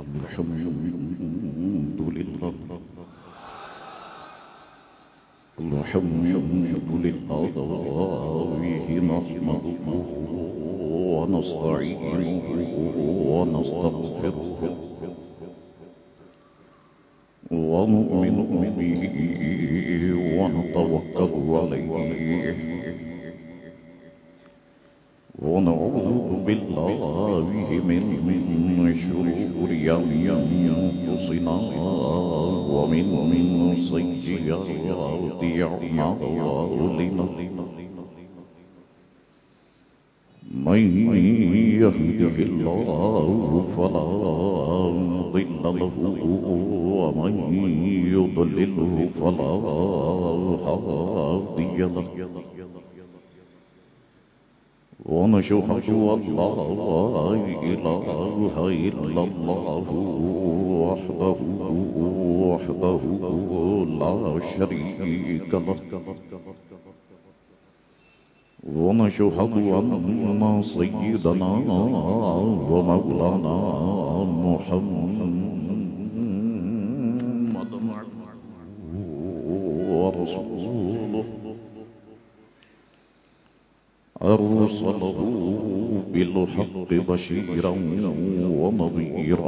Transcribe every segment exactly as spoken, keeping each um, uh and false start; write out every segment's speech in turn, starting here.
الحمد لله الحمد لله نحمده ونستعينه ونستغفره ونؤمن به ونتوكل عليه ونعوذ بالله من شرور أنفسنا ومن سيئات أعمالنا من يهده الله فلا مضل له ومن يضلله فلا هادي له ونشهد أن لا إله إلا الله وحده وحده لا شريك له ونشهد أن سيدنا ومولانا محمدا ورسوله أرسله بالحق بشيرا ونذيرا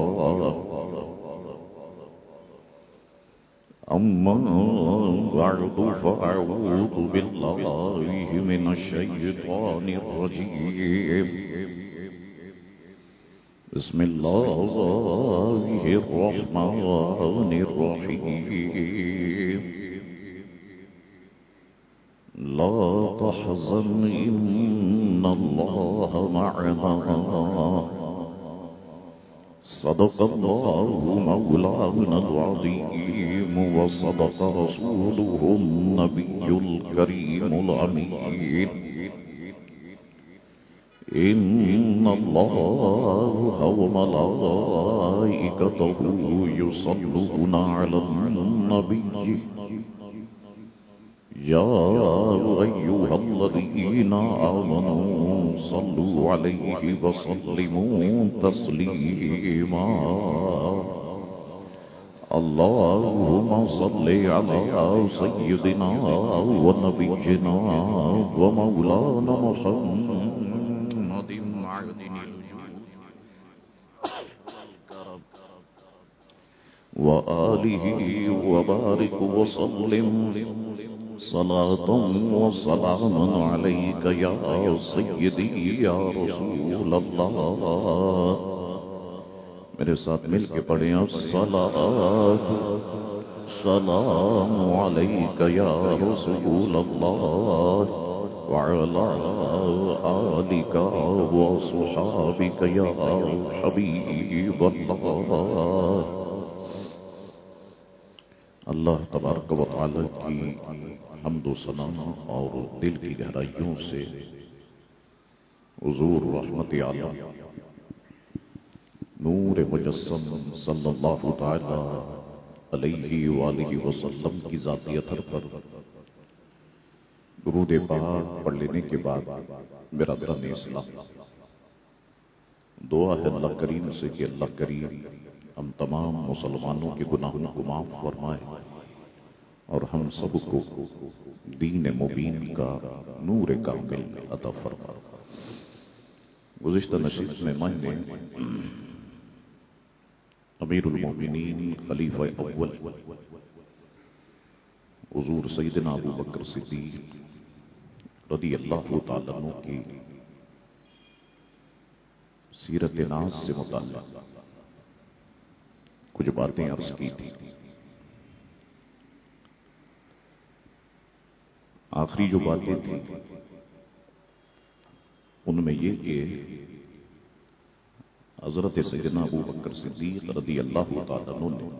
أما بعد فأعوذ بالله من الشيطان الرجيم بسم الله الرحمن الرحيم لا تحزن إن الله معنا صدق الله مولانا العظيم وصدق رسوله النبي الكريم الأمين إن الله وملائكته يصلون على النبي يا أيها الذين آمنوا صلوا عليه وسلموا تسليما اللهم صل على سيدنا ونبينا ومولانا محمد معدن وآله وبارك وسلم صلاة وسلام عليك يا سيدي يا رسول اللہ. میرے ساتھ مل کے پڑھیں الصلاة سلام عليك يا رسول اللہ وعلى آلك وصحابك يا حبيب اللہ. اللہ تبارک و تعالی کی حمد و ثنا اور دل کی گہرائیوں سے حضور رحمت عالم نور مجسم صلی اللہ تعالی علیہ وآلہ وسلم کی ذاتی اثر پر درود پاک پڑھ لینے کے بعد برادران اسلام دعا ہے اللہ کریم سے کہ اللہ کریم ہم تمام مسلمانوں کے گناہوں کو معاف فرمائے اور ہم سب کو دین مبین کا نور کامل عطا فرمائے. گزشتہ نشست میں میں نے امیر المومنین خلیفہ اول حضور سیدنا ابو بکر صدیق رضی اللہ تعالیٰ عنہ کی سیرت ناز سے متعلق کچھ باتیں عرض کی تھی. آخری جو باتیں تھیں ان میں یہ کہ حضرت سیدنا ابو بکر صدیق رضی اللہ تعالیٰ عنہ نے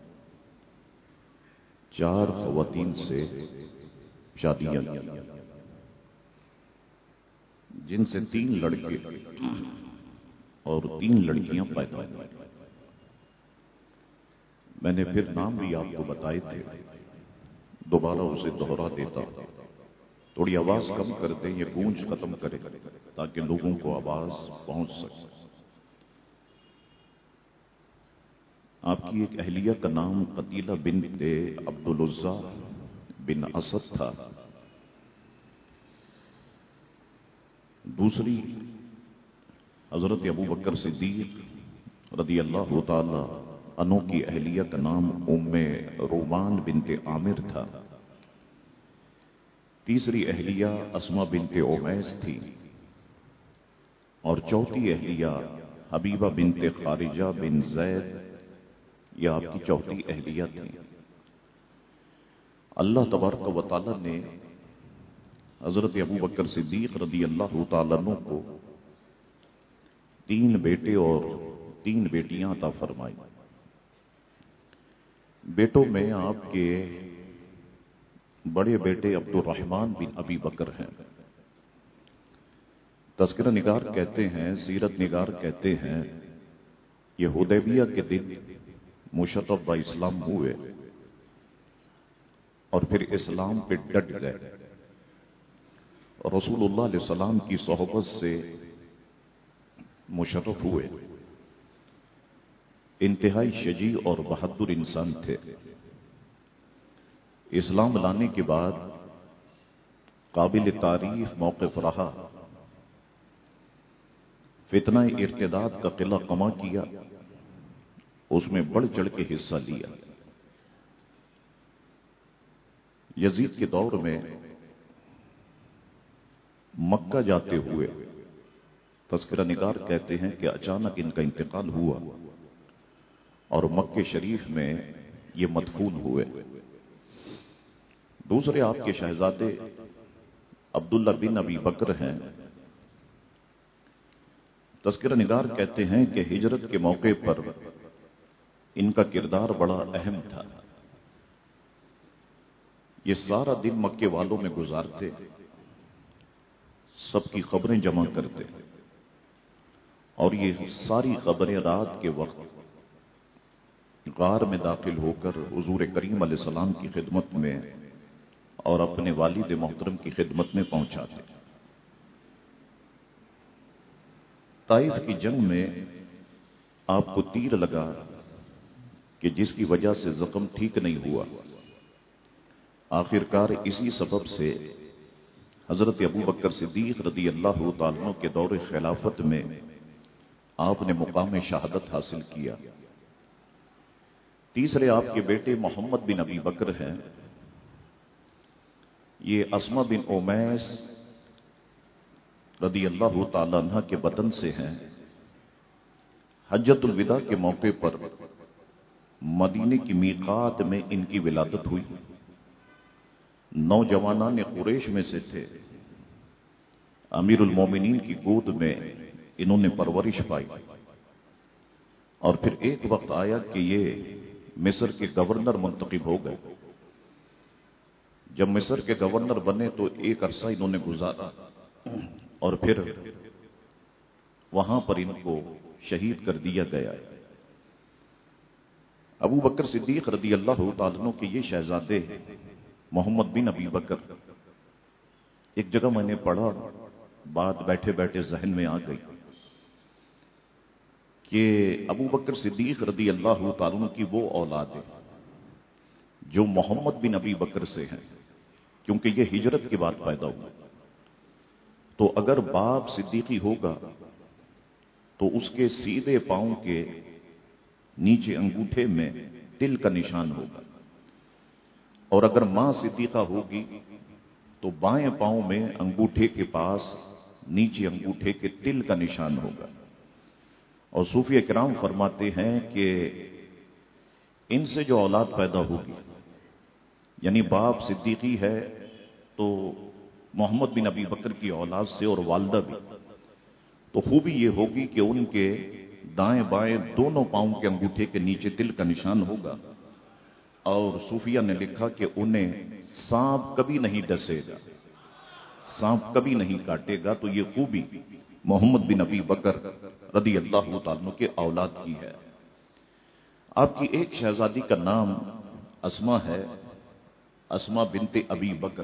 چار خواتین سے شادیاں کی جن سے تین لڑکے اور تین لڑکیاں پیدا ہوئی. میں نے پھر نام بھی آپ کو بتائے تھے، دوبارہ اسے دوہرا دیتا. تھوڑی آواز کم کر دیں، یہ گونج ختم کرے تاکہ لوگوں کو آواز پہنچ سکے. آپ کی ایک اہلیہ کا نام قتیلہ بنت عبد العزیٰ بن اسد تھا، دوسری حضرت ابو بکر صدیق رضی اللہ تعالی عنہ کی اہلیہ کا نام ام رومان بنت عامر تھا، تیسری اہلیہ اسما بنت امیس تھی، اور چوتھی اہلیہ حبیبہ بنت خارجہ بن زید، یہ آپ کی چوتھی اہلیہ تھی۔ اللہ تبارک و تعالی نے حضرت ابو بکر صدیق رضی اللہ تعالیٰ عنہ کو تین بیٹے اور تین بیٹیاں عطا فرمائی۔ بیٹوں میں آپ کے بڑے بیٹے عبد الرحمن بن ابی بکر ہیں۔ تذکرہ نگار کہتے ہیں، سیرت نگار کہتے ہیں، یہ حدیبیہ کے دن مشرف با اسلام ہوئے اور پھر اسلام پہ ڈٹ گئے، رسول اللہ علیہ السلام کی صحبت سے مشرف ہوئے۔ انتہائی شجیع اور بہادر انسان تھے۔ اسلام لانے کے بعد قابل تعریف موقف رہا، فتنہ ارتداد کا قلعہ قمع کیا، اس میں بڑھ چڑھ کے حصہ لیا۔ یزید کے دور میں مکہ جاتے ہوئے تذکرہ نگار کہتے ہیں کہ اچانک ان کا انتقال ہوا اور مکہ شریف میں یہ مدفون ہوئے۔ دوسرے آپ کے شہزادے عبداللہ بن ابی بکر ہیں۔ تذکرہ نگار کہتے ہیں کہ ہجرت کے موقع پر ان کا کردار بڑا اہم تھا۔ یہ سارا دن مکے والوں میں گزارتے، سب کی خبریں جمع کرتے، اور یہ ساری خبریں رات کے وقت غار میں داخل ہو کر حضور کریم علیہ السلام کی خدمت میں اور اپنے والد محترم کی خدمت میں پہنچاتے۔ طائف کی جنگ میں آپ کو تیر لگا کہ جس کی وجہ سے زخم ٹھیک نہیں ہوا، آخرکار اسی سبب سے حضرت ابو بکر صدیق رضی اللہ تعالیٰ عنہ کے دور خلافت میں آپ نے مقام شہادت حاصل کیا۔ تیسرے آپ کے بیٹے محمد بن ابی بکر ہیں۔ یہ اسما بن امیس رضی اللہ تعالیٰ عنہ کے بدن سے ہیں۔ حجۃ الوداع کے موقع پر مدینے کی میقات میں ان کی ولادت ہوئی۔ نوجوانان قریش میں سے تھے، امیر المومنین کی گود میں انہوں نے پرورش پائی، اور پھر ایک وقت آیا کہ یہ مصر کے گورنر منتخب ہو گئے۔ جب مصر کے گورنر بنے تو ایک عرصہ انہوں نے گزارا، اور پھر وہاں پر ان کو شہید کر دیا گیا۔ ابو بکر صدیق رضی اللہ تعالیٰ عنہ کے یہ شہزادے محمد بن ابی بکر، ایک جگہ میں نے پڑھا، بات بیٹھے بیٹھے ذہن میں آ گئی کہ ابو بکر صدیق رضی اللہ تعالیٰ عنہ کی وہ اولاد ہے جو محمد بن ابی بکر سے ہیں، کیونکہ یہ ہجرت کے بعد پیدا ہوا۔ تو اگر باپ صدیقی ہوگا تو اس کے سیدھے پاؤں کے نیچے انگوٹھے میں تل کا نشان ہوگا، اور اگر ماں صدیقہ ہوگی تو بائیں پاؤں میں انگوٹھے کے پاس نیچے انگوٹھے کے تل کا نشان ہوگا۔ اور صوفیہ کرام فرماتے ہیں کہ ان سے جو اولاد پیدا ہوگی، یعنی باپ صدیقی ہے تو محمد بن ابی بکر کی اولاد سے اور والدہ بھی، تو خوبی یہ ہوگی کہ ان کے دائیں بائیں دونوں پاؤں کے انگوٹھے کے نیچے تل کا نشان ہوگا، اور صوفیہ نے لکھا کہ انہیں سانپ کبھی نہیں ڈسے گا، سانپ کبھی نہیں کاٹے گا۔ تو یہ خوبی محمد بن ابی بکر رضی اللہ تعالیٰ عنہ کے اولاد کی ہے۔ آپ کی ایک شہزادی کا نام اسما ہے، اسما بنت ابی بکر۔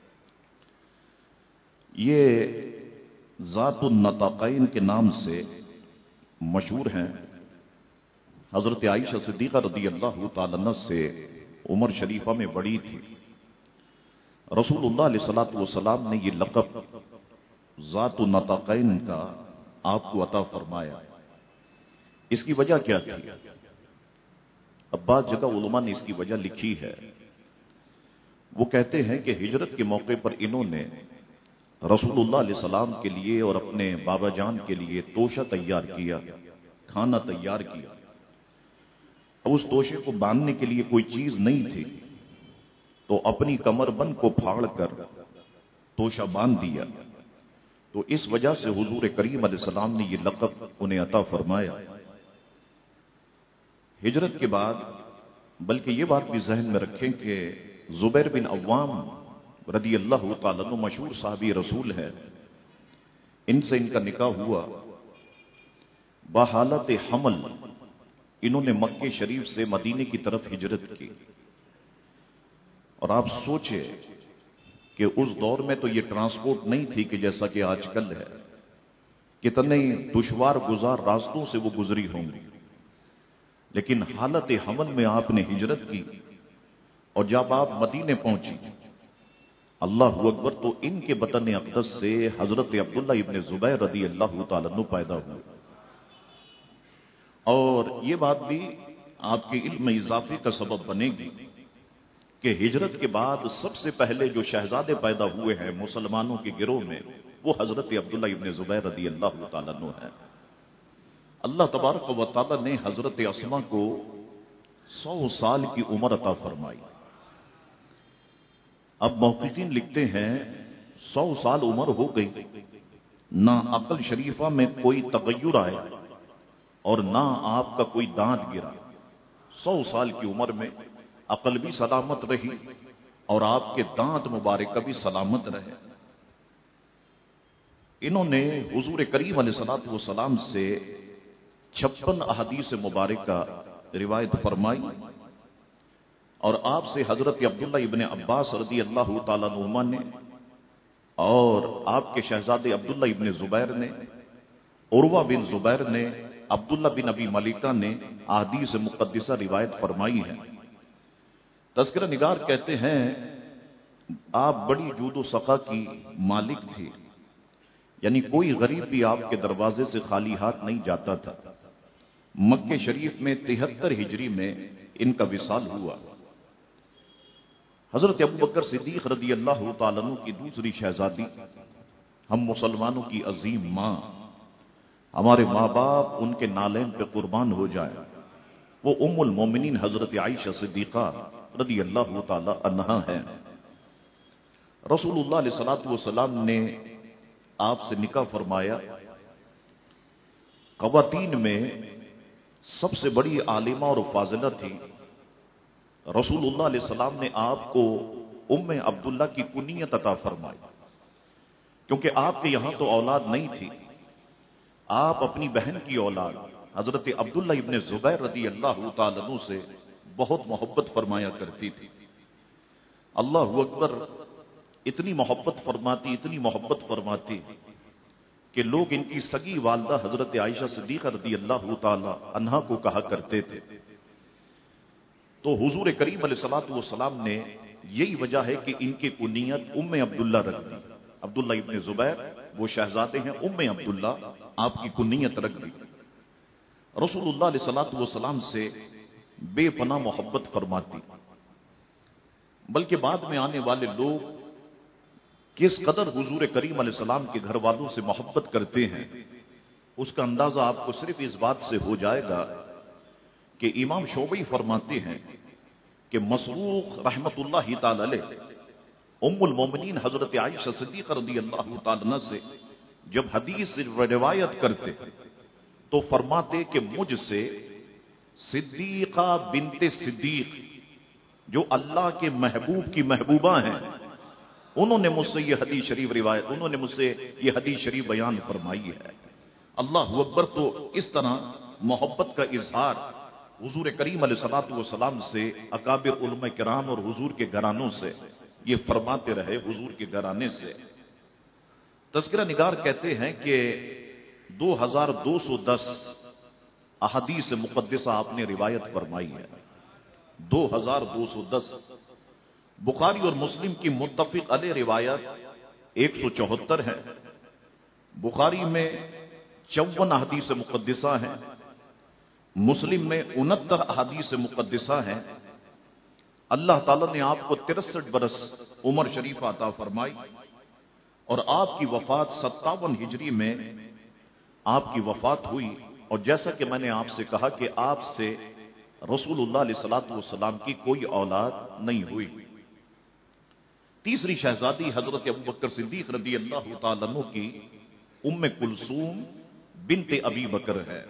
یہ ذات النطاقین کے نام سے مشہور ہیں۔ حضرت عائشہ صدیقہ رضی اللہ تعالی عنہ سے عمر شریفہ میں بڑی تھی. رسول اللہ علیہ الصلوۃ والسلام نے یہ لقب ذات النطاقین کا آپ کو عطا فرمایا. اس کی وجہ کیا تھی؟ اب بعض جگہ علماء نے اس کی وجہ لکھی ہے. وہ کہتے ہیں کہ ہجرت کے موقع پر انہوں نے رسول اللہ علیہ السلام کے لیے اور اپنے بابا جان کے لیے توشہ تیار کیا، کھانا تیار کیا. اب اس توشے کو باندھنے کے لیے کوئی چیز نہیں تھی تو اپنی کمر بند کو پھاڑ کر توشہ باندھ دیا. تو اس وجہ سے حضور کریم علیہ السلام نے یہ لقب انہیں عطا فرمایا. ہجرت کے بعد بلکہ یہ بات بھی ذہن میں رکھیں کہ زبیر بن عوام رضی اللہ تعالیٰ عنہ مشہور صحابی رسول ہے. ان سے ان کا نکاح ہوا. بحالت حمل انہوں نے مکہ شریف سے مدینے کی طرف ہجرت کی. اور آپ سوچے کہ اس دور میں تو یہ ٹرانسپورٹ نہیں تھی کہ جیسا کہ آج کل ہے. کتنے دشوار گزار راستوں سے وہ گزری ہوں گی، لیکن حالت حمل میں آپ نے ہجرت کی. اور جب آپ مدینے پہنچی، اللہ اکبر، تو ان کے بطن اقدس سے حضرت عبداللہ ابن زبیر رضی اللہ تعالیٰ عنہ پیدا ہوئے. اور یہ بات بھی آپ کے علم میں اضافے کا سبب بنے گی کہ ہجرت کے بعد سب سے پہلے جو شہزادے پیدا ہوئے ہیں مسلمانوں کے گروہ میں، وہ حضرت عبداللہ ابن زبیر رضی اللہ تعالیٰ عنہ ہے. اللہ تبارک و تعالیٰ نے حضرت اسما کو سو سال کی عمر عطا فرمائی. اب محققین لکھتے ہیں سو سال عمر ہو گئی، نہ عقل شریفہ میں کوئی تغیر آیا اور نہ آپ کا کوئی دانت گرا. سو سال کی عمر میں عقل بھی سلامت رہی اور آپ کے دانت مبارک بھی سلامت رہے. انہوں نے حضور کریم علیہ الصلوۃ والسلام سے چھپن احادیث مبارکہ روایت فرمائی اور آپ سے حضرت عبداللہ ابن عباس رضی اللہ تعالیٰ عنہما نے اور آپ کے شہزادے عبداللہ ابن زبیر نے، عروہ بن زبیر نے، عبداللہ بن ابی ملیکہ نے احادیث مقدسہ روایت فرمائی ہے. تذکرہ نگار کہتے ہیں آپ بڑی جود و سخا کی مالک تھی، یعنی کوئی غریب بھی آپ کے دروازے سے خالی ہاتھ نہیں جاتا تھا. مکہ شریف میں تہتر ہجری میں ان کا وصال ہوا. حضرت ابوبکر صدیق رضی اللہ تعالیٰ عنہ کی دوسری شہزادی، ہم مسلمانوں کی عظیم ماں، ہمارے ماں باپ ان کے نالین پہ قربان ہو جائے، وہ ام المومنین حضرت عائشہ صدیقہ رضی اللہ تعالی عنہا ہے. رسول اللہ علیہ الصلوۃ والسلام نے آپ سے نکاح فرمایا. خواتین میں سب سے بڑی عالمہ اور فاضلہ تھی. رسول اللہ علیہ السلام نے آپ کو ام عبداللہ کی کنیت عطا فرمائی، کیونکہ آپ کے یہاں تو اولاد نہیں تھی. آپ اپنی بہن کی اولاد حضرت عبداللہ ابن زبیر رضی اللہ تعالیٰ عنہ سے بہت محبت فرمایا کرتی تھی. اللہ اکبر، اتنی محبت فرماتی اتنی محبت فرماتی کہ لوگ ان کی سگی والدہ حضرت عائشہ صدیقہ رضی اللہ تعالی عنہا کو کہا کرتے تھے. تو حضور کریم علیہ الصلوۃ والسلام نے یہی وجہ ہے کہ ان کی کنیت ام عبداللہ رکھ دی. عبداللہ ابن زبیر وہ شہزادے ہیں، ام عبداللہ آپ کی کنیت رکھ دی. رسول اللہ علیہ الصلوۃ والسلام سے بے پناہ محبت فرماتی، بلکہ بعد میں آنے والے لوگ کس قدر حضور کریم علیہ السلام کے گھر والوں سے محبت کرتے ہیں اس کا اندازہ آپ کو صرف اس بات سے ہو جائے گا کہ امام شعبی فرماتے ہیں کہ مسروق رحمت اللہ تعالی علیہ ام المومنین حضرت عائشہ صدیقہ رضی اللہ تعالی عنہ سے جب حدیث روایت کرتے تو فرماتے کہ مجھ سے صدیقہ بنت صدیق جو اللہ کے محبوب کی محبوبہ ہیں، انہوں نے مجھ سے یہ حدیث شریف روایت انہوں نے مجھ سے یہ حدیث شریف بیان فرمائی ہے. اللہ اکبر. تو اس طرح محبت کا اظہار حضور کریم علیہ الصلوۃ والسلام سے اکابر علماء کرام اور حضور کے گھرانوں سے یہ فرماتے رہے، حضور کے گھرانے سے. تذکرہ نگار کہتے ہیں کہ دو ہزار دو سو دس अहादीस मुक़द्दिसा आपने रिवायत फरमाई है। दो हजार दो सौ दस बुखारी और मुस्लिम की मुत्तफ़िक़ अलैह रिवायत एक सौ चौहत्तर है। बुखारी में चौवन अहादीस मुक़द्दिसा है, मुस्लिम में उनहत्तर अहादीस मुक़द्दिसा है। अल्लाह ताला ने आपको तिरसठ बरस उम्र शरीफ अता फरमाई और आपकी वफात सत्तावन हिजरी में आपकी वफात हुई। और जैसा कि मैंने आपसे कहा कि आपसे रसूलुल्लाह अलैहिस्सलातु वस्सलाम की कोई औलाद नहीं हुई। तीसरी शहजादी हजरत अबू बकर सिद्दीक रदी अल्लाह तआला अन्हु की उम्मे कुलसूम बिनते अबी बकर है।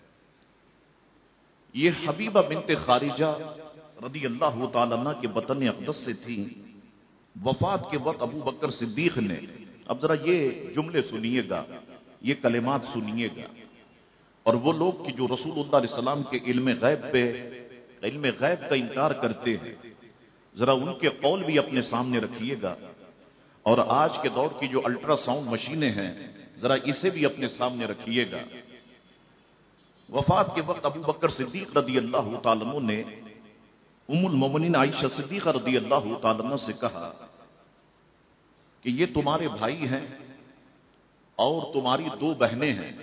ये हबीबा बिनते खारिजा रदी अल्लाह तआला अन्हा के बतन अक़दस से थी। वफात के वक्त अबू बकर सिद्दीक ने, अब जरा ये जुमले सुनिएगा, ये कलिमात सुनिएगा, और वो लोग कि जो रसूलुल्लाह अलैहि सलाम के इल्म गैब पे इल्म गैब का इनकार करते हैं, जरा उनके कौल भी अपने सामने रखिएगा। और आज के दौर की जो अल्ट्रासाउंड मशीनें हैं, जरा इसे भी अपने सामने रखिएगा। वफात के वक्त अबू बकर सिद्दीक रदी अल्लाह तआला अन्हु ने उम्मुल मोमिनीन आयशा सिद्दीक़ा रदी अल्लाह तआला अन्हा से कहा कि ये तुम्हारे भाई हैं और तुम्हारी दो बहनें हैं।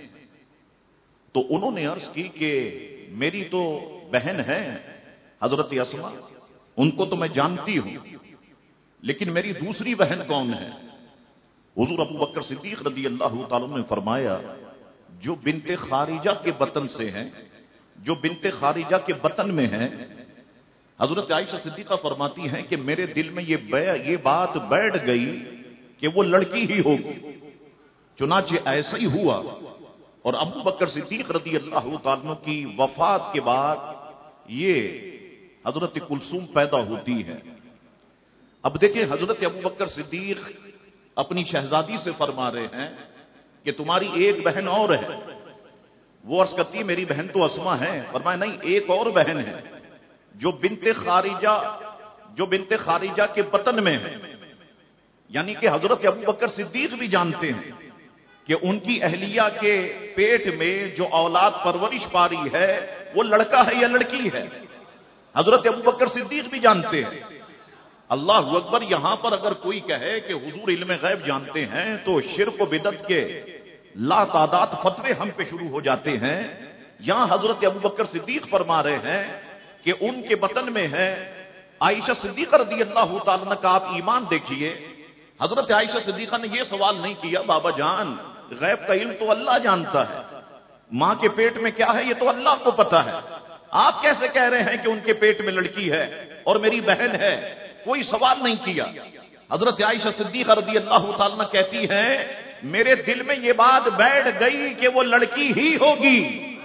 तो उन्होंने अर्ज की कि मेरी तो बहन है हजरत अस्मा, उनको तो मैं जानती हूं, लेकिन मेरी दूसरी बहन कौन है? हुजूर अबू बकर सिद्दीक रदी अल्लाह तआला अन्हु ने फरमाया, जो बिनते खारिजा के बतन से हैं, जो बिनते खारिजा के बतन में हैं। हजरत आयशा सिद्दीक़ा फरमाती हैं कि मेरे दिल में ये ये बात बैठ गई कि वो लड़की ही होगी। चुनाचे ऐसा ही हुआ और अबू बकर सिद्दीक रदी अल्लाह तआला अन्हु की वफात के बाद ये हजरत कुलसूम पैदा होती है। अब देखिए, हजरत अबू बकर सिद्दीक अपनी शहजादी से फरमा रहे हैं कि तुम्हारी एक बहन और है। वो अर्ज करती है मेरी बहन तो अस्मा है। फरमाया नहीं, एक और बहन है जो बिनते खारिजा जो बिनते खारिजा के बतन में है। यानी कि हजरत अबू बकर सिद्दीक भी जानते हैं कि उनकी अहलिया के पेट में जो औलाद परवरिश पा रही है वो लड़का है या लड़की है। हजरत अबू बकर सिद्दीक भी जानते हैं। अल्लाह अकबर। यहां पर अगर कोई कहे कि हुजूर इल्म गैब जानते हैं तो शिर्क व बिदअत के लातादाद फतवे हम पे शुरू हो जाते हैं। यहां हजरत अबू बकर सिद्दीक फरमा रहे हैं कि उनके बतन में है आयशा सिद्दीक़ा रदी अल्लाह तआला अन्हा का। आप ईमान देखिए, हजरत आयशा सिद्दीक़ा ने यह सवाल नहीं किया, बाबा जान गैब का इल्म तो अल्लाह जानता है, मां के पेट में क्या है ये तो अल्लाह को पता है, आप कैसे कह रहे हैं कि उनके पेट में लड़की है और मेरी बहन है? कोई सवाल नहीं किया। हजरत आयशा सिद्दीक़ा रदी अल्लाह तआला अन्हा कहती है मेरे दिल में यह बात बैठ गई कि वो लड़की ही होगी।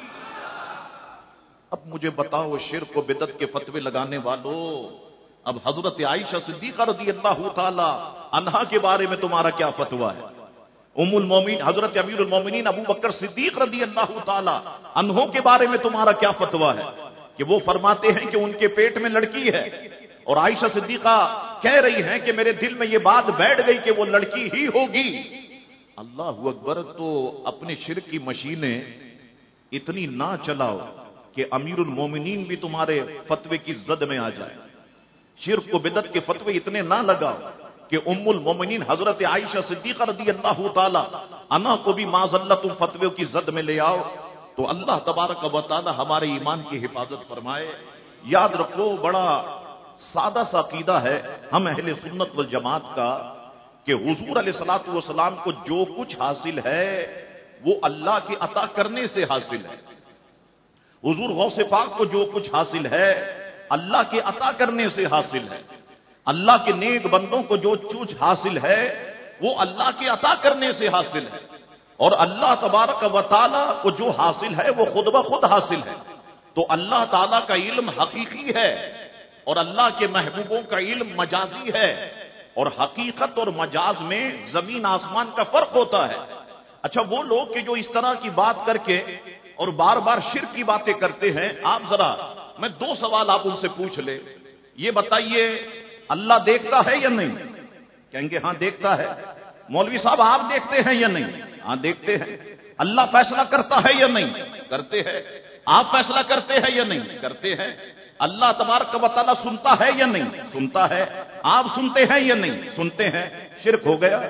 अब मुझे बताओ, शिर्क व बिदअत के फतवे लगाने वालों, अब हजरत आयशा सिद्दीक़ा रदी अल्लाह तआला अन्हा के बारे में तुम्हारा क्या फतवा है? उम्मुल मोमिन हजरत अमीरुल मोमिनीन अबू बकर सिद्दीक रदी अल्लाह तआला अन्हों के बारे में तुम्हारा क्या फतवा है कि वो फरमाते हैं कि उनके पेट में लड़की है, और आयशा सिद्दीक़ा कह रही हैं कि मेरे दिल में ये बात बैठ गई कि वो लड़की ही होगी। अल्लाह अकबर। तो अपने शिर्क की मशीनें इतनी ना चलाओ कि अमीरुल मोमिनीन भी तुम्हारे फतवे की जद में आ जाए। शिर्क को बिदअत के फतवे इतने ना लगाओ कि उम्मुल मोमिनीन हजरत आयशा सिद्दीक़ा रदी अल्लाह तआला अन्हा को भी माज़अल्लाह तुम फतवे की जद में ले आओ। तो अल्लाह तबारक व तआला हमारे ईमान की हिफाजत फरमाए। याद रखो, बड़ा सादा सा अकीदा है हम अहले सुन्नत वल जमात का कि हुजूर अलैहिस्सलातु वस्सलाम को जो कुछ हासिल है वो अल्लाह के अता करने से हासिल है। हुजूर गौसे पाक को जो कुछ हासिल है अल्लाह के अता करने से हासिल है। अल्लाह के नेक बंदों को जो कुछ हासिल है वो अल्लाह के अता करने से हासिल है। और अल्लाह तबारक व तआला को जो हासिल है वो खुद ब खुद हासिल है। तो अल्लाह ताला का इल्म हकीकी है और अल्लाह के महबूबों का इल्म मजाजी है। और हकीकत और मजाज में जमीन आसमान का फर्क होता है। अच्छा, वो लोग के जो इस तरह की बात करके और बार बार शिर्क की बातें करते हैं, आप जरा मैं दो सवाल आप उनसे पूछ ले, ये बताइए अल्लाह देखता है या नहीं? कहेंगे हाँ देखता है। मौलवी साहब आप देखते हैं या नहीं? हाँ देखते हैं। अल्लाह फैसला करता है या नहीं? करते हैं। آپ فیصلہ کرتے ہیں یا نہیں کرتے ہیں؟ اللہ تبارک و تعالیٰ سنتا ہے یا نہیں سنتا ہے؟ آپ سنتے ہیں یا نہیں سنتے ہیں؟ شرک ہو گیا۔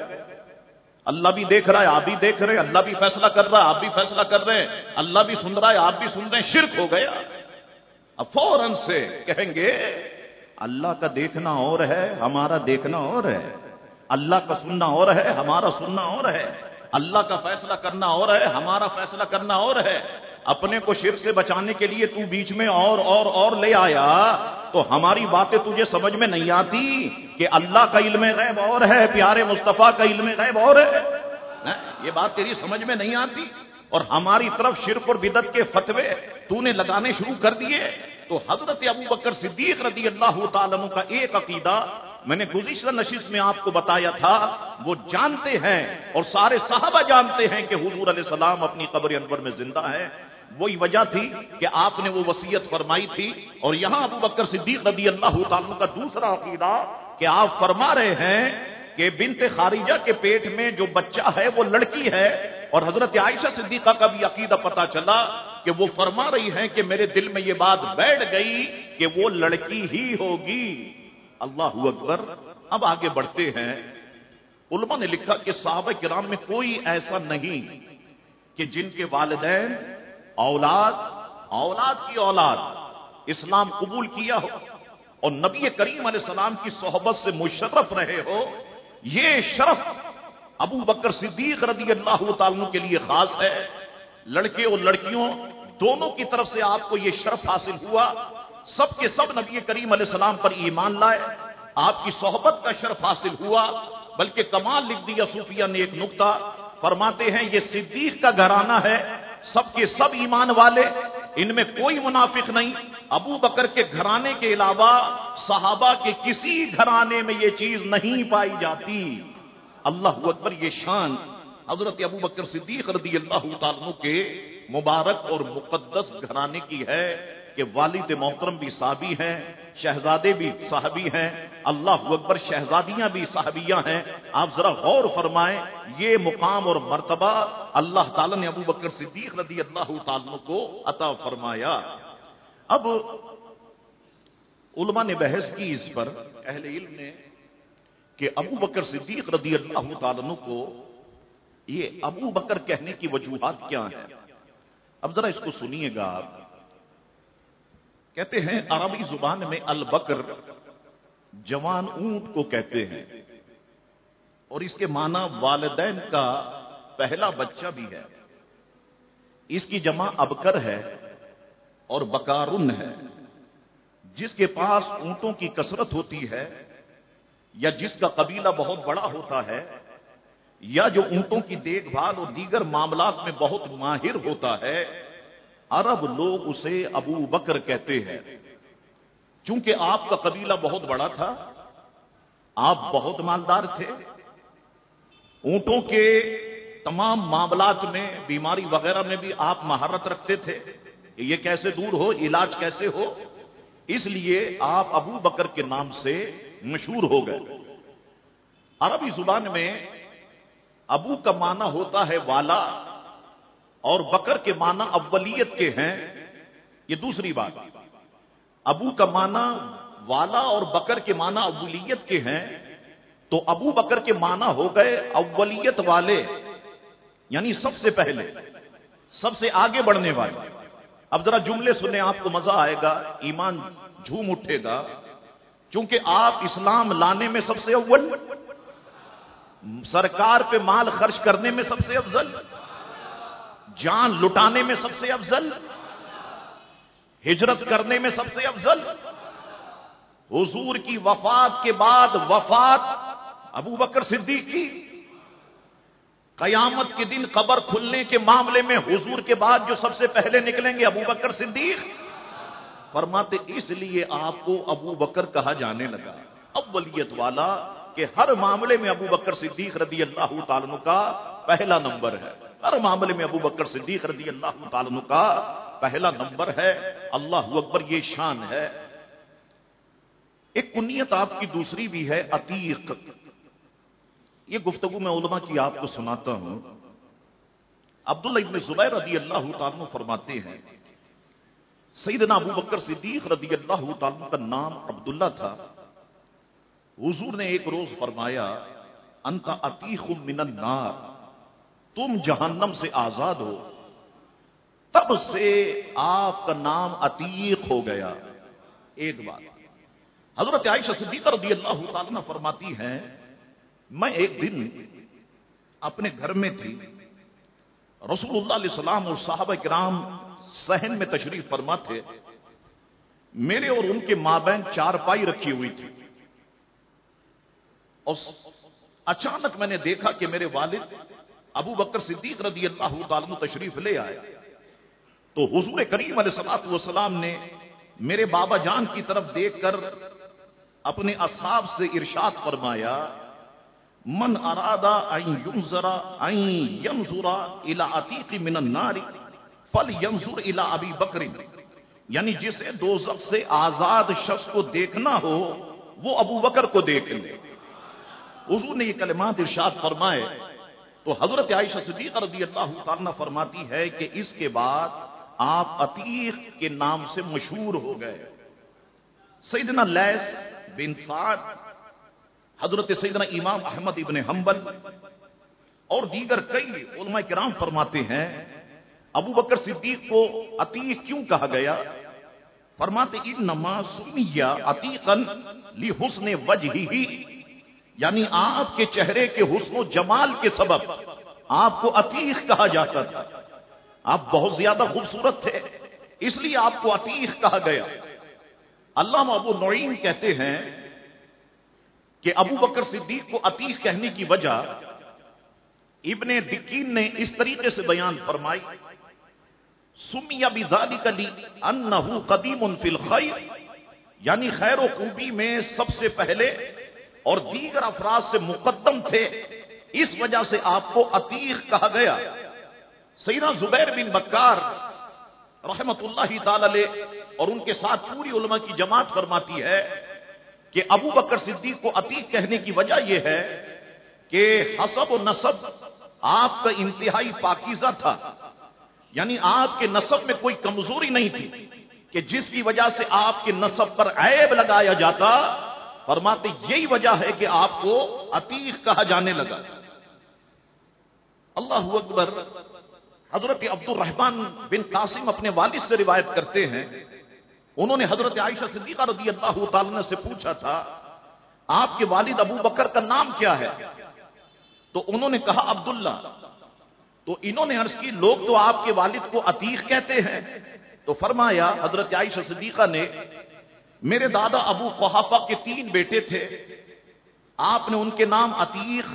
اللہ بھی دیکھ رہا ہے، آپ بھی دیکھ رہے ہیں، اللہ بھی فیصلہ کر رہا ہے، آپ بھی فیصلہ کر رہے ہیں، اللہ بھی سن رہا ہے، آپ بھی سن رہے ہیں، شرک ہو گیا۔ اب فوراً سے کہیں گے اللہ کا دیکھنا اور ہے، ہمارا دیکھنا اور ہے، اللہ کا سننا اور ہے، ہمارا سننا اور ہے، اللہ کا فیصلہ کرنا اور ہے، ہمارا فیصلہ کرنا اور ہے۔ اپنے کو شرک سے بچانے کے لیے تو بیچ میں اور اور اور لے آیا، تو ہماری باتیں تجھے سمجھ میں نہیں آتی کہ اللہ کا علم غیب اور ہے، پیارے مصطفیٰ کا علم غیب اور ہے؟ یہ بات تیری سمجھ میں نہیں آتی، اور ہماری طرف شرک اور بدعت کے فتوے تو نے لگانے شروع کر دیے۔ تو حضرت ابو بکر صدیق رضی اللہ تعالیٰ عنہ کا ایک عقیدہ میں نے گزشتہ نشست میں آپ کو بتایا تھا، وہ جانتے ہیں اور سارے صحابہ جانتے ہیں کہ حضور علیہ السلام اپنی قبر انور میں زندہ ہے۔ وہی وجہ تھی کہ آپ نے وہ وصیت فرمائی تھی، اور یہاں ابو بکر صدیق رضی اللہ تعالیٰ عنہ کا دوسرا عقیدہ کہ آپ فرما رہے ہیں کہ بنت خارجہ کے پیٹ میں جو بچہ ہے وہ لڑکی ہے، اور حضرت عائشہ صدیقہ کا بھی عقیدہ پتا چلا کہ وہ فرما رہی ہیں کہ میرے دل میں یہ بات بیٹھ گئی کہ وہ لڑکی ہی ہوگی۔ اللہ اکبر۔ اب آگے بڑھتے ہیں، علماء نے لکھا کہ صحابہ کرام میں کوئی ایسا نہیں کہ جن کے والدین اولاد اولاد کی اولاد اسلام قبول کیا ہو اور نبی کریم علیہ السلام کی صحبت سے مشرف رہے ہو۔ یہ شرف ابو بکر صدیق رضی اللہ تعالیٰ کے لیے خاص ہے۔ لڑکے اور لڑکیوں دونوں کی طرف سے آپ کو یہ شرف حاصل ہوا، سب کے سب نبی کریم علیہ السلام پر ایمان لائے، آپ کی صحبت کا شرف حاصل ہوا۔ بلکہ کمال لکھ دیا صوفیہ نے ایک نقطہ، فرماتے ہیں یہ صدیق کا گھرانہ ہے، سب کے سب ایمان والے، ان میں کوئی منافق نہیں۔ ابو بکر کے گھرانے کے علاوہ صحابہ کے کسی گھرانے میں یہ چیز نہیں پائی جاتی۔ اللہ اکبر۔ یہ شان حضرت ابو بکر صدیق رضی اللہ تعالیٰ کے مبارک اور مقدس گھرانے کی ہے کہ والد محترم بھی صحابی ہیں، شہزادے بھی صحابی ہیں، اللہ اکبر، شہزادیاں بھی صحابیاں ہیں۔ آپ ذرا غور فرمائیں، یہ مقام اور مرتبہ اللہ تعالیٰ نے ابو بکر صدیق رضی اللہ تعالیٰ کو عطا فرمایا۔ اب علماء نے بحث کی اس پر، اہل علم نے، کہ ابو بکر صدیق رضی اللہ تعالیٰ کو یہ ابو بکر کہنے کی وجوہات کیا ہیں۔ اب ذرا اس کو سنیے گا آپ۔ کہتے ہیں عربی زبان میں البکر جوان اونٹ کو کہتے ہیں، اور اس کے معنی والدین کا پہلا بچہ بھی ہے۔ اس کی جمع ابکر ہے اور بکارن ہے۔ جس کے پاس اونٹوں کی کثرت ہوتی ہے، یا جس کا قبیلہ بہت بڑا ہوتا ہے، یا جو اونٹوں کی دیکھ بھال اور دیگر معاملات میں بہت ماہر ہوتا ہے، عرب لوگ اسے ابو بکر کہتے ہیں۔ چونکہ آپ کا قبیلہ بہت بڑا تھا، آپ بہت مالدار تھے، اونٹوں کے تمام معاملات میں، بیماری وغیرہ میں بھی آپ مہارت رکھتے تھے کہ یہ کیسے دور ہو، علاج کیسے ہو، اس لیے آپ ابو بکر کے نام سے مشہور ہو گئے۔ عربی زبان میں ابو کا معنی ہوتا ہے والا، اور بکر کے معنی اولیت کے ہیں۔ یہ دوسری بات، ابو کا معنی والا اور بکر کے معنی اولیت کے ہیں، تو ابو بکر کے معنی ہو گئے اولیت والے، یعنی سب سے پہلے، سب سے آگے بڑھنے والے۔ اب ذرا جملے سنیں، آپ کو مزہ آئے گا، ایمان جھوم اٹھے گا۔ چونکہ آپ اسلام لانے میں سب سے اول، سرکار پہ مال خرچ کرنے میں سب سے افضل، جان لٹانے میں سب سے افضل، ہجرت کرنے میں سب سے افضل، حضور کی وفات کے بعد وفات ابو بکر صدیق کی، قیامت کے دن قبر کھلنے کے معاملے میں حضور کے بعد جو سب سے پہلے نکلیں گے ابو بکر صدیق۔ فرماتے اس لیے آپ کو ابو بکر کہا جانے لگا، اولیت والا، کہ ہر معاملے میں ابو بکر صدیق رضی اللہ تعالیٰ عنہ کا پہلا نمبر ہے، ہر معاملے میں ابو بکر صدیق رضی اللہ تعالیٰ عنہ کا پہلا نمبر ہے۔ اللہ اکبر، یہ شان ہے۔ ایک کنیت آپ کی دوسری بھی ہے، عتیق۔ یہ گفتگو میں علماء کی آپ کو سناتا ہوں۔ عبداللہ ابن زبیر رضی اللہ تعالیٰ عنہ فرماتے ہیں سیدنا ابو بکر صدیق رضی اللہ تعالیٰ کا نام عبداللہ تھا. حضور نے ایک روز فرمایا انت عتیق من النار، تم جہنم سے آزاد ہو. تب سے آپ کا نام عتیق ہو گیا. ایک بات حضرت عائشہ صدیقہ رضی اللہ تعالیٰ فرماتی ہیں میں ایک دن اپنے گھر میں تھی، رسول اللہ علیہ السلام اور صحابہ کرام صحن میں تشریف فرما تھے. میرے اور ان کے مابین چارپائی رکھی ہوئی تھی اور اچانک میں نے دیکھا کہ میرے والد ابو بکر صدیق رضی اللہ تعالیٰ تشریف لے آئے. تو حضور کریم علیہ الصلوۃ والسلام نے میرے بابا جان کی طرف دیکھ کر اپنے اصحاب سے ارشاد فرمایا من اراد ان ينظر ان ينظر الى عتیق من النار فلينظر الى ابی بکر، یعنی جسے دوزخ سے آزاد شخص کو دیکھنا ہو وہ ابو بکر کو دیکھ لے. حضور نے یہ کلمات ارشاد فرمائے تو حضرت عائشہ صدیقہ رضی اللہ تعالیٰ فرماتی ہے کہ اس کے بعد آپ عتیق کے نام سے مشہور ہو گئے. سیدنا لیث بن سعد، حضرت سیدنا امام احمد ابن حنبل اور دیگر کئی علماء کرام فرماتے ہیں ابو بکر صدیق کو عتیق کیوں کہا گیا؟ فرماتے انما سمی عتیقا لحسن وجہہ، یعنی آپ کے چہرے کے حسن و جمال کے سبب آپ کو عتیق کہا جاتا تھا. آپ بہت زیادہ خوبصورت تھے اس لیے آپ کو عتیق کہا گیا. علامہ ابو نعیم کہتے ہیں کہ ابو بکر صدیق کو عتیق کہنے کی وجہ ابن دکین نے اس طریقے سے بیان فرمائی سمی بذالک لانہ قدیم فی الخیر، یعنی خیر و خوبی میں سب سے پہلے اور دیگر افراد سے مقدم تھے، اس وجہ سے آپ کو عتیق کہا گیا. سیدنا زبیر بن بکار رحمت اللہ تعالی علیہ اور ان کے ساتھ پوری علماء کی جماعت فرماتی ہے کہ ابو بکر صدیق کو عتیق کہنے کی وجہ یہ ہے کہ حسب و نسب آپ کا انتہائی پاکیزہ تھا، یعنی آپ کے نسب میں کوئی کمزوری نہیں تھی کہ جس کی وجہ سے آپ کے نسب پر عیب لگایا جاتا. فرماتے یہی وجہ ہے کہ آپ کو عتیق کہا جانے لگا. اللہ اکبر. حضرت عبد الرحمن بن قاسم اپنے والد سے روایت کرتے ہیں انہوں نے حضرت عائشہ صدیقہ رضی اللہ تعالیٰ سے پوچھا تھا آپ کے والد ابو بکر کا نام کیا ہے؟ تو انہوں نے کہا عبداللہ. تو انہوں نے عرض کی لوگ تو آپ کے والد کو عتیق کہتے ہیں. تو فرمایا حضرت عائشہ صدیقہ نے میرے دادا ابو قحافہ کے تین بیٹے تھے، آپ نے ان کے نام عتیق،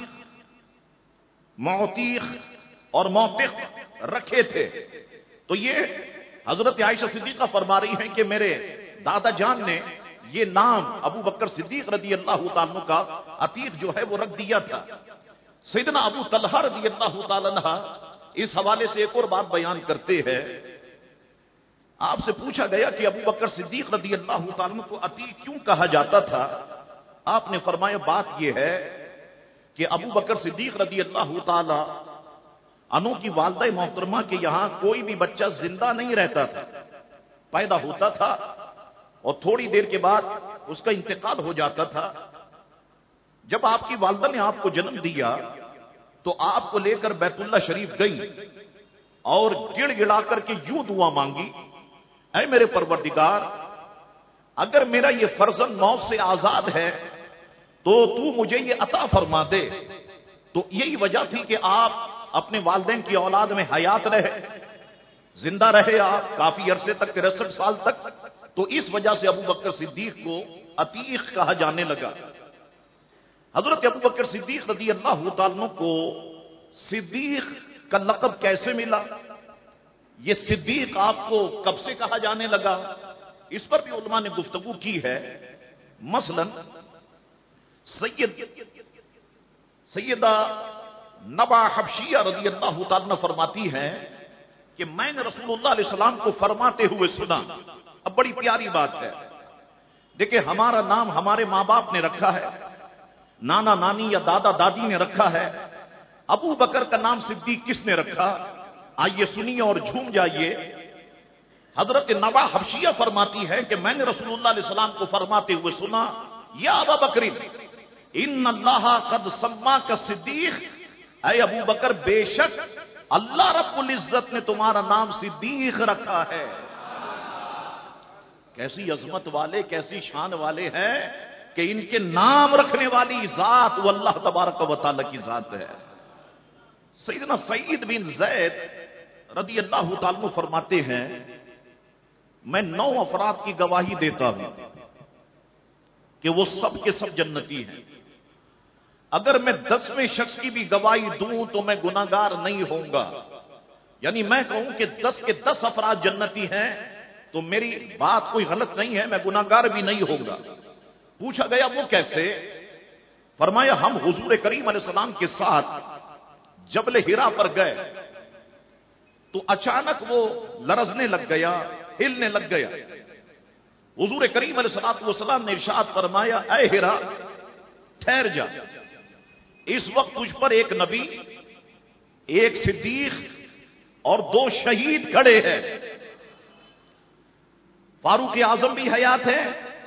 معتیق اور موتق رکھے تھے. تو یہ حضرت عائشہ صدیقہ فرما رہی ہیں کہ میرے دادا جان نے یہ نام ابو بکر صدیق رضی اللہ تعالیٰ کا عتیق جو ہے وہ رکھ دیا تھا. سیدنا ابو طلحہ رضی اللہ تعالیٰ عنہ اس حوالے سے ایک اور بات بیان کرتے ہیں. آپ سے پوچھا گیا کہ ابو بکر صدیق رضی اللہ تعالیٰ کو عتیق کیوں کہا جاتا تھا؟ آپ نے فرمایا بات یہ ہے کہ ابو بکر صدیق رضی اللہ تعالیٰ عنہ کی والدہ محترمہ کے یہاں کوئی بھی بچہ زندہ نہیں رہتا تھا، پیدا ہوتا تھا اور تھوڑی دیر کے بعد اس کا انتقال ہو جاتا تھا. جب آپ کی والدہ نے آپ کو جنم دیا تو آپ کو لے کر بیت اللہ شریف گئی اور گڑ گڑا کر کے یوں دعا مانگی اے میرے پروردگار اگر میرا یہ فرزند موت سے آزاد ہے تو تو مجھے یہ عطا فرما دے. تو یہی وجہ تھی کہ آپ اپنے والدین کی اولاد میں حیات رہے، زندہ رہے آپ کافی عرصے تک، تریسٹھ سال تک. تو اس وجہ سے ابو بکر صدیق کو عتیق کہا جانے لگا. حضرت ابو بکر صدیق رضی اللہ تعالیٰ کو صدیق کا لقب کیسے ملا؟ یہ صدیق آپ کو کب سے کہا جانے لگا؟ اس پر بھی علماء نے گفتگو کی ہے. مثلا سید سیدہ نبا حبشیہ رضی اللہ تعالیٰ فرماتی ہیں کہ میں نے رسول اللہ علیہ السلام کو فرماتے ہوئے سنا. اب بڑی پیاری بات ہے، دیکھیں ہمارا نام ہمارے ماں باپ نے رکھا ہے، نانا نانی یا دادا دادی نے رکھا ہے. ابو بکر کا نام صدیق کس نے رکھا؟ آئیے سنیے اور جھوم جائیے. حضرت نوا حبشیہ فرماتی ہے کہ میں نے رسول اللہ علیہ السلام کو فرماتے ہوئے سنا، یا ابا بکر ان اللہ قد سماک صدیق، اے ابو بکر بے شک اللہ رب العزت نے تمہارا نام صدیق رکھا ہے۔ کیسی عظمت والے، کیسی شان والے ہیں کہ ان کے نام رکھنے والی ذات وہ اللہ تبارک و تعالی کی ذات ہے۔ سیدنا سعید بن زید رضی اللہ تعالیٰ عنہ فرماتے ہیں میں نو افراد کی گواہی دیتا ہوں کہ وہ سب کے سب جنتی ہیں، اگر میں دسویں شخص کی بھی گواہی دوں تو میں گناہگار نہیں ہوں گا، یعنی میں کہوں کہ دس کے دس افراد جنتی ہیں تو میری بات کوئی غلط نہیں ہے، میں گناہگار بھی نہیں ہوں گا۔ پوچھا گیا وہ کیسے؟ فرمایا ہم حضور کریم علیہ السلام کے ساتھ جبل حرا پر گئے تو اچانک وہ لرزنے لگ گیا، ہلنے لگ گیا۔ حضور کریم علیہ الصلوۃ والسلام نے ارشاد فرمایا اے حرا ٹھہر جا، اس وقت تجھ پر ایک نبی، ایک صدیق اور دو شہید کھڑے ہیں، فاروق اعظم بھی حیات ہے،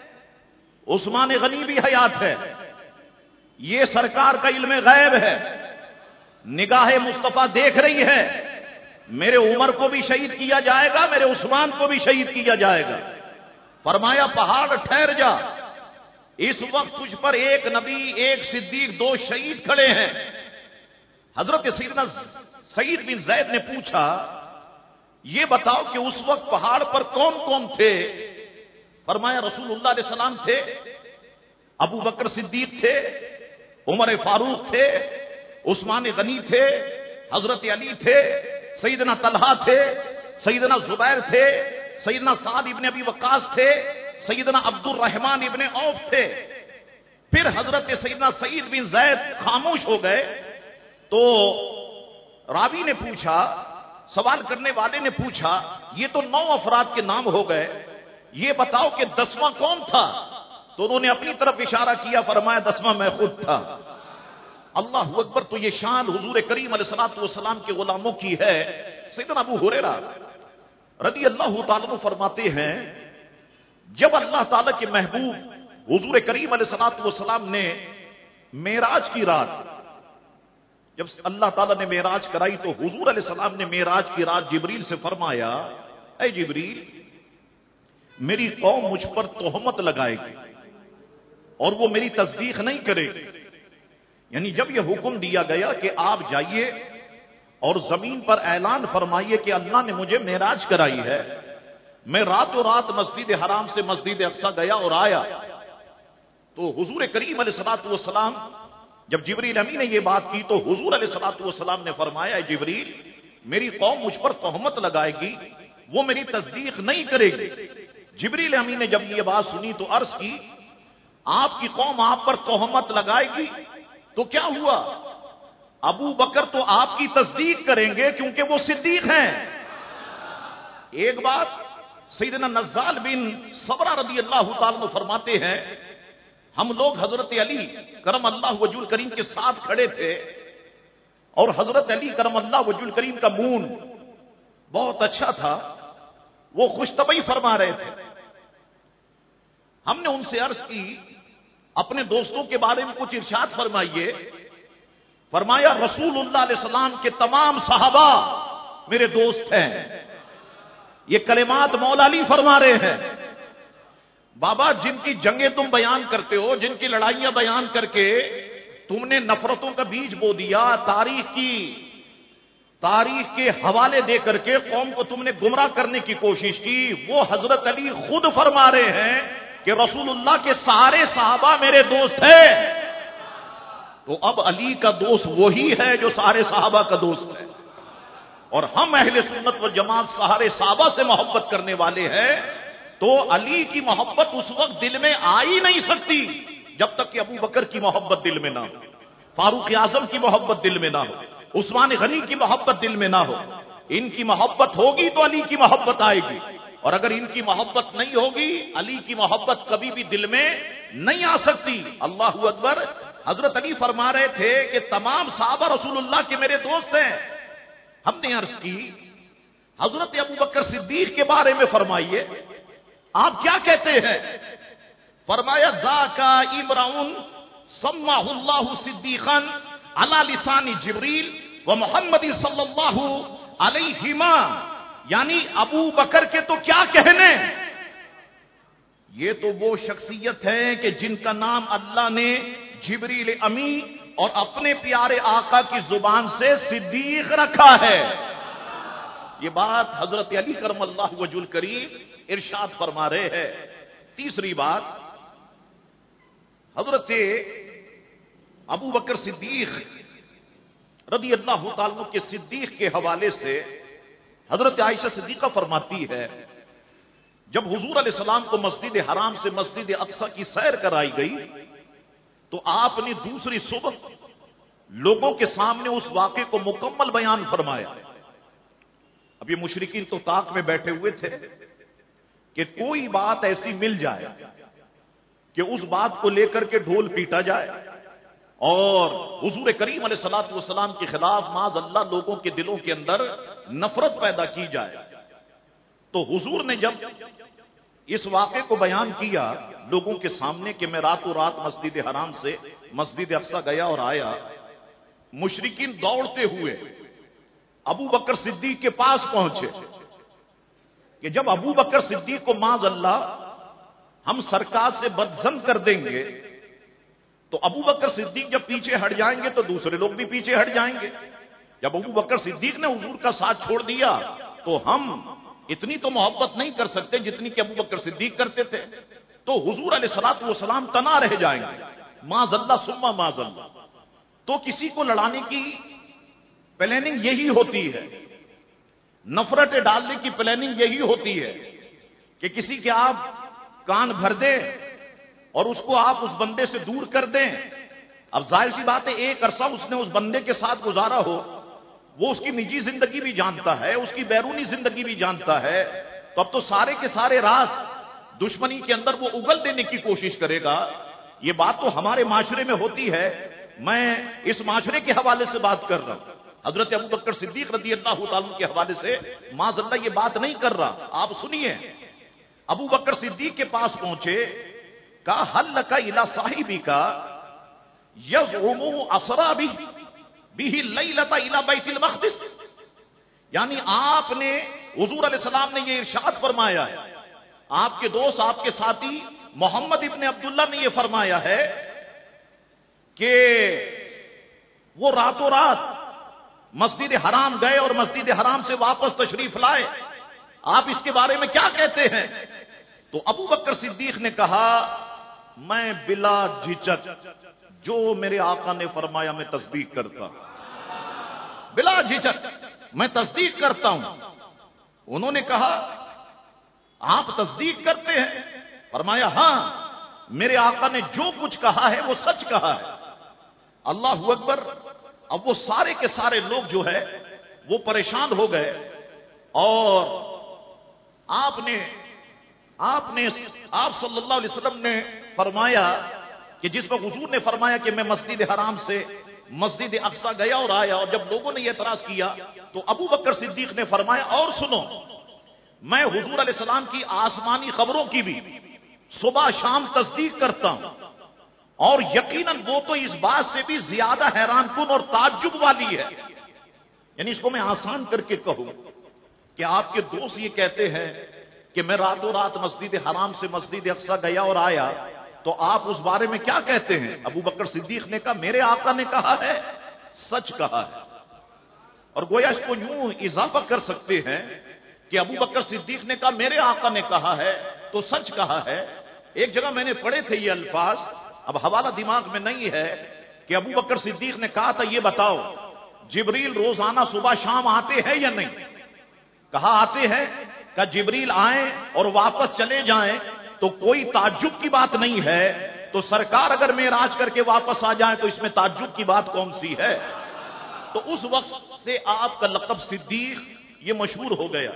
عثمان غنی بھی حیات ہے، یہ سرکار کا علم غیب ہے، نگاہ مصطفیٰ دیکھ رہی ہے، میرے عمر کو بھی شہید کیا جائے گا، میرے عثمان کو بھی شہید کیا جائے گا۔ فرمایا پہاڑ ٹھہر جا، اس وقت تجھ پر ایک نبی، ایک صدیق، دو شہید کھڑے ہیں۔ حضرت سیدنا سعید بن زید نے پوچھا یہ بتاؤ کہ اس وقت پہاڑ پر کون کون تھے؟ فرمایا رسول اللہ علیہ السلام تھے، ابو بکر صدیق تھے، عمر فاروق تھے، عثمان غنی تھے، حضرت علی تھے، سیدنا طلحہ تھے، سیدنا زبیر تھے، سیدنا سعد ابن ابی وقاص تھے، سیدنا عبد الرحمن ابن عوف تھے۔ پھر حضرت سیدنا سعید بن زید خاموش ہو گئے تو راوی نے پوچھا، سوال کرنے والے نے پوچھا یہ تو نو افراد کے نام ہو گئے، یہ بتاؤ کہ دسواں کون تھا؟ تو انہوں نے اپنی طرف اشارہ کیا، فرمایا دسواں میں خود تھا۔ اللہ اکبر! تو یہ شان حضور کریم علیہ الصلوۃ والسلام کے غلاموں کی ہے۔ سیدنا ابو ہریرہ رضی اللہ تعالیٰ عنہ فرماتے ہیں جب اللہ تعالیٰ کے محبوب حضور کریم علیہ الصلوۃ والسلام نے معراج کی رات، جب اللہ تعالیٰ نے معراج کرائی تو حضور علیہ السلام نے معراج کی رات جبریل سے فرمایا اے جبریل میری قوم مجھ پر تہمت لگائے گی اور وہ میری تصدیق نہیں کرے گی، یعنی جب یہ حکم دیا گیا کہ آپ جائیے اور زمین پر اعلان فرمائیے کہ اللہ نے مجھے معراج کرائی ہے، میں راتوں رات مسجد حرام سے مسجد اقصی گیا اور آیا، تو حضور کریم علیہ الصلوۃ والسلام جب جبریل امین نے یہ بات کی تو حضور علیہ الصلوۃ والسلام نے فرمایا اے جبریل میری قوم مجھ پر تہمت لگائے گی، وہ میری تصدیق نہیں کرے گی۔ جبریل امین نے جب یہ بات سنی تو عرض کی آپ کی قوم آپ پر تہمت لگائے گی تو کیا ہوا؟ ابو بکر تو آپ کی تصدیق کریں گے کیونکہ وہ صدیق ہیں۔ ایک بات سیدنا نزال بن صبرہ رضی اللہ تعالیٰ عنہ فرماتے ہیں ہم لوگ حضرت علی کرم اللہ وجہ الکریم کے ساتھ کھڑے تھے اور حضرت علی کرم اللہ وجہ الکریم کا مون بہت اچھا تھا، وہ خوش طبعی فرما رہے تھے۔ ہم نے ان سے عرض کی اپنے دوستوں کے بارے میں کچھ ارشاد فرمائیے۔ فرمایا رسول اللہ علیہ السلام کے تمام صحابہ میرے دوست ہیں۔ یہ کلمات مولا علی فرما رہے ہیں۔ بابا جن کی جنگیں تم بیان کرتے ہو، جن کی لڑائیاں بیان کر کے تم نے نفرتوں کا بیج بو دیا، تاریخ کی تاریخ کے حوالے دے کر کے قوم کو تم نے گمراہ کرنے کی کوشش کی، وہ حضرت علی خود فرما رہے ہیں کہ رسول اللہ کے سارے صحابہ میرے دوست ہیں۔ تو اب علی کا دوست وہی ہے جو سارے صحابہ کا دوست ہے، اور ہم اہل سنت والجماعت سارے صحابہ سے محبت کرنے والے ہیں، تو علی کی محبت اس وقت دل میں آ ہی نہیں سکتی جب تک کہ ابو بکر کی محبت دل میں نہ ہو، فاروق اعظم کی محبت دل میں نہ ہو، عثمان غنی کی محبت دل میں نہ ہو۔ ان کی محبت ہوگی تو علی کی محبت آئے گی، اور اگر ان کی محبت نہیں ہوگی علی کی محبت کبھی بھی دل میں نہیں آ سکتی۔ اللہ اکبر! حضرت علی فرما رہے تھے کہ تمام صحابہ رسول اللہ کے میرے دوست ہیں۔ ہم نے عرض کی حضرت ابو بکر صدیق کے بارے میں فرمائیے، آپ کیا کہتے ہیں؟ فرمایا ذاکا امرؤن سماہ اللہ صدیقا علی لسان جبریل و محمد صلی اللہ علیہما، یعنی ابو بکر کے تو کیا کہنے، یہ تو وہ شخصیت ہے کہ جن کا نام اللہ نے جبریل امی اور اپنے پیارے آقا کی زبان سے صدیق رکھا ہے۔ یہ بات حضرت علی کرم اللہ وجہ الکریم ارشاد فرما رہے ہیں۔ تیسری بات، حضرت ابو بکر صدیق رضی اللہ تعالیٰ کے صدیق کے حوالے سے حضرت عائشہ صدیقہ فرماتی ہے، جب حضور علیہ السلام کو مسجد حرام سے مسجد اقصی کی سیر کرائی گئی تو آپ نے دوسری صبح لوگوں کے سامنے اس واقعے کو مکمل بیان فرمایا۔ اب یہ مشرکین تو طاق میں بیٹھے ہوئے تھے کہ کوئی بات ایسی مل جائے کہ اس بات کو لے کر کے ڈھول پیٹا جائے اور حضور کریم علیہ الصلوۃ والسلام کے خلاف معاذ اللہ لوگوں کے دلوں کے اندر نفرت پیدا کی جائے۔ تو حضور نے جب اس واقعے کو بیان کیا لوگوں کے سامنے کہ میں راتوں رات مسجد حرام سے مسجد اقصی گیا اور آیا، مشرکین دوڑتے ہوئے ابو بکر صدیق کے پاس پہنچے کہ جب ابو بکر صدیق کو معاذ اللہ ہم سرکار سے بدظن کر دیں گے تو ابو بکر صدیق جب پیچھے ہٹ جائیں گے تو دوسرے لوگ بھی پیچھے ہٹ جائیں گے۔ جب ابو بکر صدیق نے حضور کا ساتھ چھوڑ دیا تو ہم اتنی تو محبت نہیں کر سکتے جتنی کہ ابو بکر صدیق کرتے تھے، تو حضور علیہ الصلوۃ والسلام تنا رہ جائیں گے، معاذ اللہ ثم معاذ اللہ۔ تو کسی کو لڑانے کی پلاننگ یہی ہوتی ہے، نفرت ڈالنے کی پلاننگ یہی ہوتی ہے کہ کسی کے آپ کان بھر دیں اور اس کو آپ اس بندے سے دور کر دیں۔ اب ظاہر سی بات ہے ایک عرصہ اس نے اس بندے کے ساتھ گزارا ہو، وہ اس کی نجی زندگی بھی جانتا ہے، اس کی بیرونی زندگی بھی جانتا ہے، تو اب تو سارے کے سارے راز دشمنی کے اندر وہ اگل دینے کی کوشش کرے گا۔ یہ بات تو ہمارے معاشرے میں ہوتی ہے، میں اس معاشرے کے حوالے سے بات کر رہا ہوں، حضرت ابو بکر صدیق رضی اللہ تعالیٰ کے حوالے سے معاذ اللہ یہ بات نہیں کر رہا۔ آپ سنیے، ابو بکر صدیق کے پاس پہنچے، کہا حل لک الی صاحبی کا یزعم اسرا بھی بھی لیلۃ الی بیت المقدس، یعنی آپ نے حضور علیہ السلام نے یہ ارشاد فرمایا ہے، آپ کے دوست آپ کے ساتھی محمد ابن عبداللہ نے یہ فرمایا ہے کہ وہ راتوں رات مسجد حرام گئے اور مسجد حرام سے واپس تشریف لائے، آپ اس کے بارے میں کیا کہتے ہیں؟ تو ابو بکر صدیق نے کہا میں بلا جھجک جو میرے آقا نے فرمایا میں تصدیق کرتا ہوں، بلا جھجک میں تصدیق کرتا ہوں۔ انہوں نے کہا آپ تصدیق کرتے ہیں؟ فرمایا ہاں، میرے آقا نے جو کچھ کہا ہے وہ سچ کہا ہے۔ اللہ اکبر۔ اب وہ سارے کے سارے لوگ جو ہے وہ پریشان ہو گئے اور آپ نے آپ نے آپ صلی اللہ علیہ وسلم نے فرمایا کہ جس وقت حضور نے فرمایا کہ میں مسجد حرام سے مسجد اقصی گیا اور آیا، اور جب لوگوں نے یہ اعتراض کیا تو ابو بکر صدیق نے فرمایا اور سنو، میں حضور علیہ السلام کی آسمانی خبروں کی بھی صبح شام تصدیق کرتا ہوں، اور یقیناً وہ تو اس بات سے بھی زیادہ حیران کن اور تعجب والی ہے، یعنی اس کو میں آسان کر کے کہوں کہ آپ کے دوست یہ کہتے ہیں کہ میں راتوں رات مسجد حرام سے مسجد اقصی گیا اور آیا، تو آپ اس بارے میں کیا کہتے ہیں؟ ابو بکر صدیق نے کہا میرے آقا نے کہا ہے، سچ کہا ہے۔ اور گویا اس کو یوں اضافہ کر سکتے ہیں کہ ابو بکر صدیق نے کہا میرے آقا نے کہا ہے تو سچ کہا ہے۔ ایک جگہ میں نے پڑھے تھے یہ الفاظ، اب حوالہ دماغ میں نہیں ہے، کہ ابو بکر صدیق نے کہا تھا یہ بتاؤ جبریل روزانہ صبح شام آتے ہیں یا نہیں؟ کہا آتے ہیں۔ کہ جبریل آئیں اور واپس چلے جائیں تو کوئی تعجب کی بات نہیں ہے، تو سرکار اگر معراج کر کے واپس آ جائیں تو اس میں تعجب کی بات کون سی ہے؟ تو اس وقت سے آپ کا لقب صدیق یہ مشہور ہو گیا۔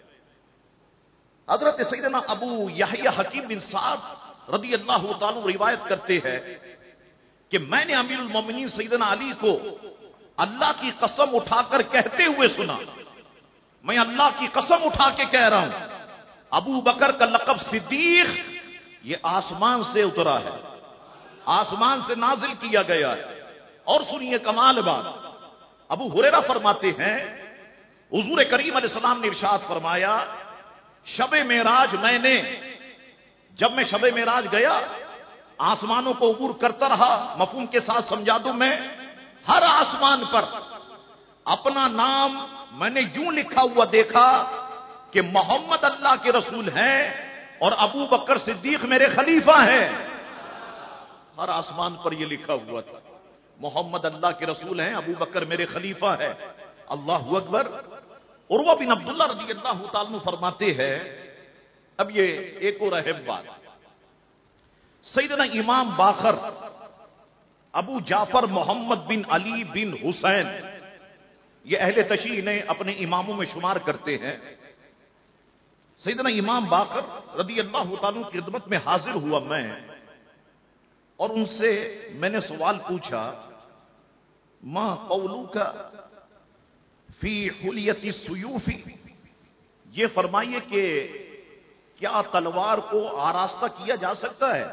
حضرت سیدنا ابو یحییٰ حکیم بن سعد رضی اللہ تعالیٰ روایت کرتے ہیں کہ میں نے امیر المومنین سیدنا علی کو اللہ کی قسم اٹھا کر کہتے ہوئے سنا میں اللہ کی قسم اٹھا کے کہہ رہا ہوں، ابو بکر کا لقب صدیق یہ آسمان سے اترا ہے، آسمان سے نازل کیا گیا ہے۔ اور سنیے کمال بات، ابو ہریرہ فرماتے ہیں حضور کریم علیہ السلام نے ارشاد فرمایا، شب معراج میں نے، جب میں شب معراج گیا آسمانوں کو عبور کرتا رہا، مفہوم کے ساتھ سمجھا دوں میں، ہر آسمان پر اپنا نام میں نے یوں لکھا ہوا دیکھا کہ محمد اللہ کے رسول ہیں اور ابو بکر صدیق میرے خلیفہ ہیں۔ ہر آسمان پر یہ لکھا ہوا تھا، محمد اللہ کے رسول ہیں، ابو بکر میرے خلیفہ ہے۔ اللہ اکبر۔ عروہ بن عبداللہ رضی اللہ تعالیٰ عنہ فرماتے ہیں، اب یہ ایک اور اہم بات، سیدنا امام باقر ابو جعفر محمد بن علی بن حسین، یہ اہل تشیع نے اپنے اماموں میں شمار کرتے ہیں۔ سیدنا امام باقر رضی اللہ تعالیٰ کی خدمت میں حاضر ہوا میں، اور ان سے میں نے سوال پوچھا، ما قولک فی حلیت السیوف، یہ فرمائیے کہ کیا تلوار کو آراستہ کیا جا سکتا ہے؟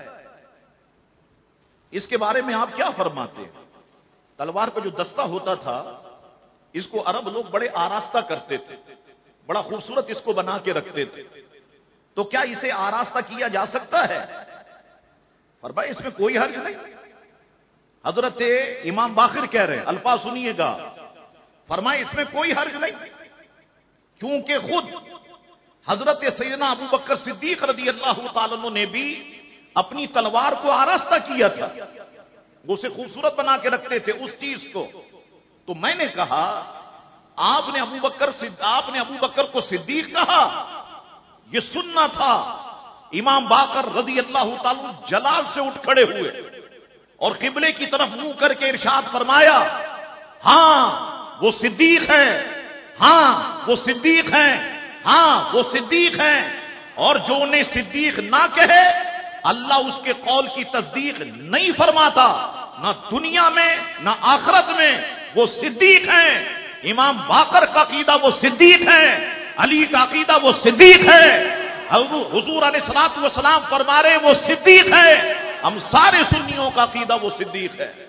اس کے بارے میں آپ کیا فرماتے ہیں؟ تلوار کا جو دستہ ہوتا تھا اس کو عرب لوگ بڑے آراستہ کرتے تھے، بڑا خوبصورت اس کو بنا کے رکھتے تھے، تو کیا اسے آراستہ کیا جا سکتا ہے؟ فرمایا اس میں کوئی حرج نہیں۔ حضرت امام باقر کہہ رہے ہیں، الفاظ سنیے گا، فرمایا اس میں کوئی حرج نہیں، چونکہ خود حضرت سیدنا ابو بکر صدیق رضی اللہ تعالیٰ عنہ نے بھی اپنی تلوار کو آراستہ کیا تھا، وہ اسے خوبصورت بنا کے رکھتے تھے اس چیز کو۔ تو میں نے کہا آپ نے ابو بکر آپ نے ابو بکر کو صدیق کہا، یہ سننا تھا۔ امام باقر رضی اللہ تعالیٰ جلال سے اٹھ کھڑے ہوئے اور قبلے کی طرف منہ کر کے ارشاد فرمایا، ہاں وہ صدیق ہیں، ہاں وہ صدیق ہیں، ہاں وہ صدیق ہیں، اور جو انہیں صدیق نہ کہے اللہ اس کے قول کی تصدیق نہیں فرماتا، نہ دنیا میں نہ آخرت میں، وہ صدیق ہیں۔ امام باقر کا عقیدہ وہ صدیق ہیں، علی کا عقیدہ وہ صدیق ہے، حضور علیہ الصلوۃ والسلام فرما رہے وہ صدیق ہے، ہم سارے سنیوں کا عقیدہ وہ صدیق ہے۔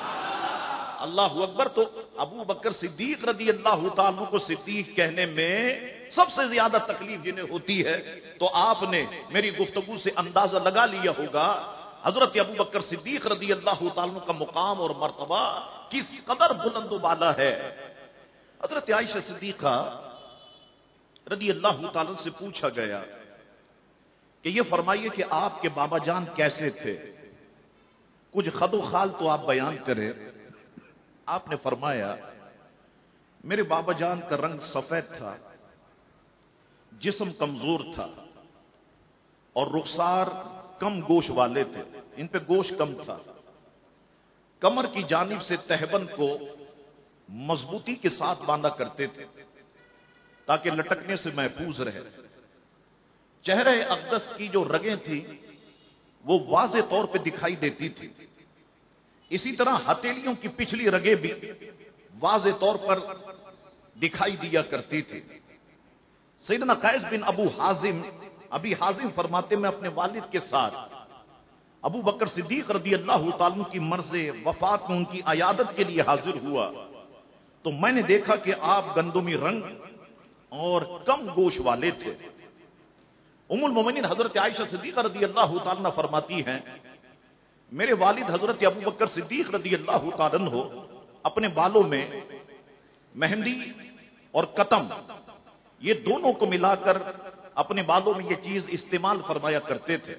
اللہ اکبر۔ تو ابو بکر صدیق رضی اللہ تعالیٰ کو صدیق کہنے میں سب سے زیادہ تکلیف جنہیں ہوتی ہے، تو آپ نے میری گفتگو سے اندازہ لگا لیا ہوگا حضرت ابو بکر صدیق رضی اللہ تعالیٰ کا مقام اور مرتبہ کس قدر بلند و بالا ہے۔ حضرت عائشہ صدیقہ رضی اللہ تعالیٰ سے پوچھا گیا کہ یہ فرمائیے کہ آپ کے بابا جان کیسے تھے، کچھ خد و خال تو آپ بیان کریں۔ آپ نے فرمایا میرے بابا جان کا رنگ سفید تھا، جسم کمزور تھا اور رخسار کم گوش والے تھے، ان پہ گوشت کم تھا، کمر کی جانب سے تہبند کو مضبوطی کے ساتھ باندھا کرتے تھے تاکہ لٹکنے سے محفوظ رہے، چہرے اقدس کی جو رگیں تھیں وہ واضح طور پہ دکھائی دیتی تھی، اسی طرح ہتھیلیوں کی پچھلی رگیں بھی واضح طور پر دکھائی دیا کرتی تھی۔ سیدنا قیس بن ابو حازم ابی حازم فرماتے میں اپنے والد کے ساتھ ابو بکر صدیق رضی اللہ تعالیٰ کی مرض وفات میں ان کی عیادت کے لیے حاضر ہوا تو میں نے دیکھا کہ آپ گندمی رنگ اور کم گوش والے تھے۔ ام المومنین حضرت عائشہ صدیقہ رضی اللہ تعالیٰ فرماتی ہیں میرے والد حضرت ابو بکر صدیق رضی اللہ تعالیٰ ہو اپنے بالوں میں مہندی اور قطم یہ دونوں کو ملا کر اپنے بالوں میں یہ چیز استعمال فرمایا کرتے تھے۔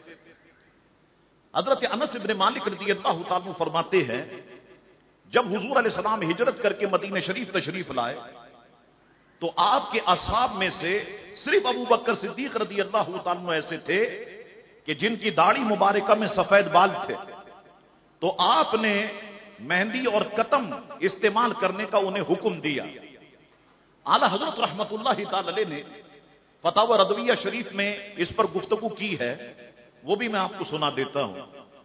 حضرت انس بن مالک رضی اللہ تعالیٰ فرماتے ہیں جب حضور علیہ السلام ہجرت کر کے مدینہ شریف تشریف لائے تو آپ کے اصحاب میں سے صرف ابو بکر صدیق رضی اللہ تعالیٰ ایسے تھے کہ جن کی داڑھی مبارکہ میں سفید بال تھے، تو آپ نے مہندی اور قطم استعمال کرنے کا انہیں حکم دیا۔ اعلی حضرت رحمت اللہ تعالی علیہ نے فتاوی رضویہ شریف میں اس پر گفتگو کی ہے، وہ بھی میں آپ کو سنا دیتا ہوں۔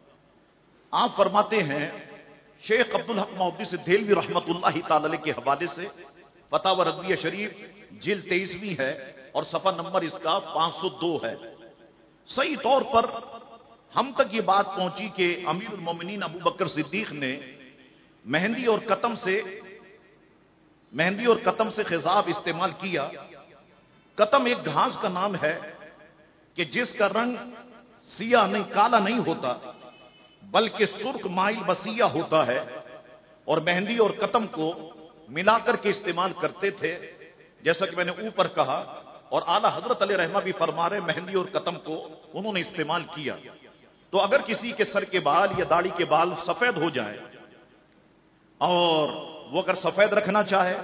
آپ فرماتے ہیں شیخ عبدالحق محدث دہلوی رحمت اللہ تعالی علیہ کے حوالے سے فتح و رضویہ شریف جلد تیئیسویں ہے اور صفحہ نمبر اس کا پانچ سو دو ہے. صحیح طور پر ہم تک یہ بات پہنچی کہ امیر المومنین ابو بکر صدیق نے مہندی اور قطم سے مہندی اور قطم سے خضاب استعمال کیا. قطم ایک گھاس کا نام ہے کہ جس کا رنگ سیاہ نہیں کالا نہیں ہوتا بلکہ سرخ مائل بسیہ ہوتا ہے، اور مہندی اور قطم کو ملا کر کے استعمال کرتے تھے جیسا کہ میں نے اوپر کہا. اور اعلی حضرت علیہ رحمہ بھی فرما رہے مہندی اور قطم کو انہوں نے استعمال کیا. تو اگر کسی کے سر کے بال یا داڑھی کے بال سفید ہو جائیں اور وہ اگر سفید رکھنا چاہے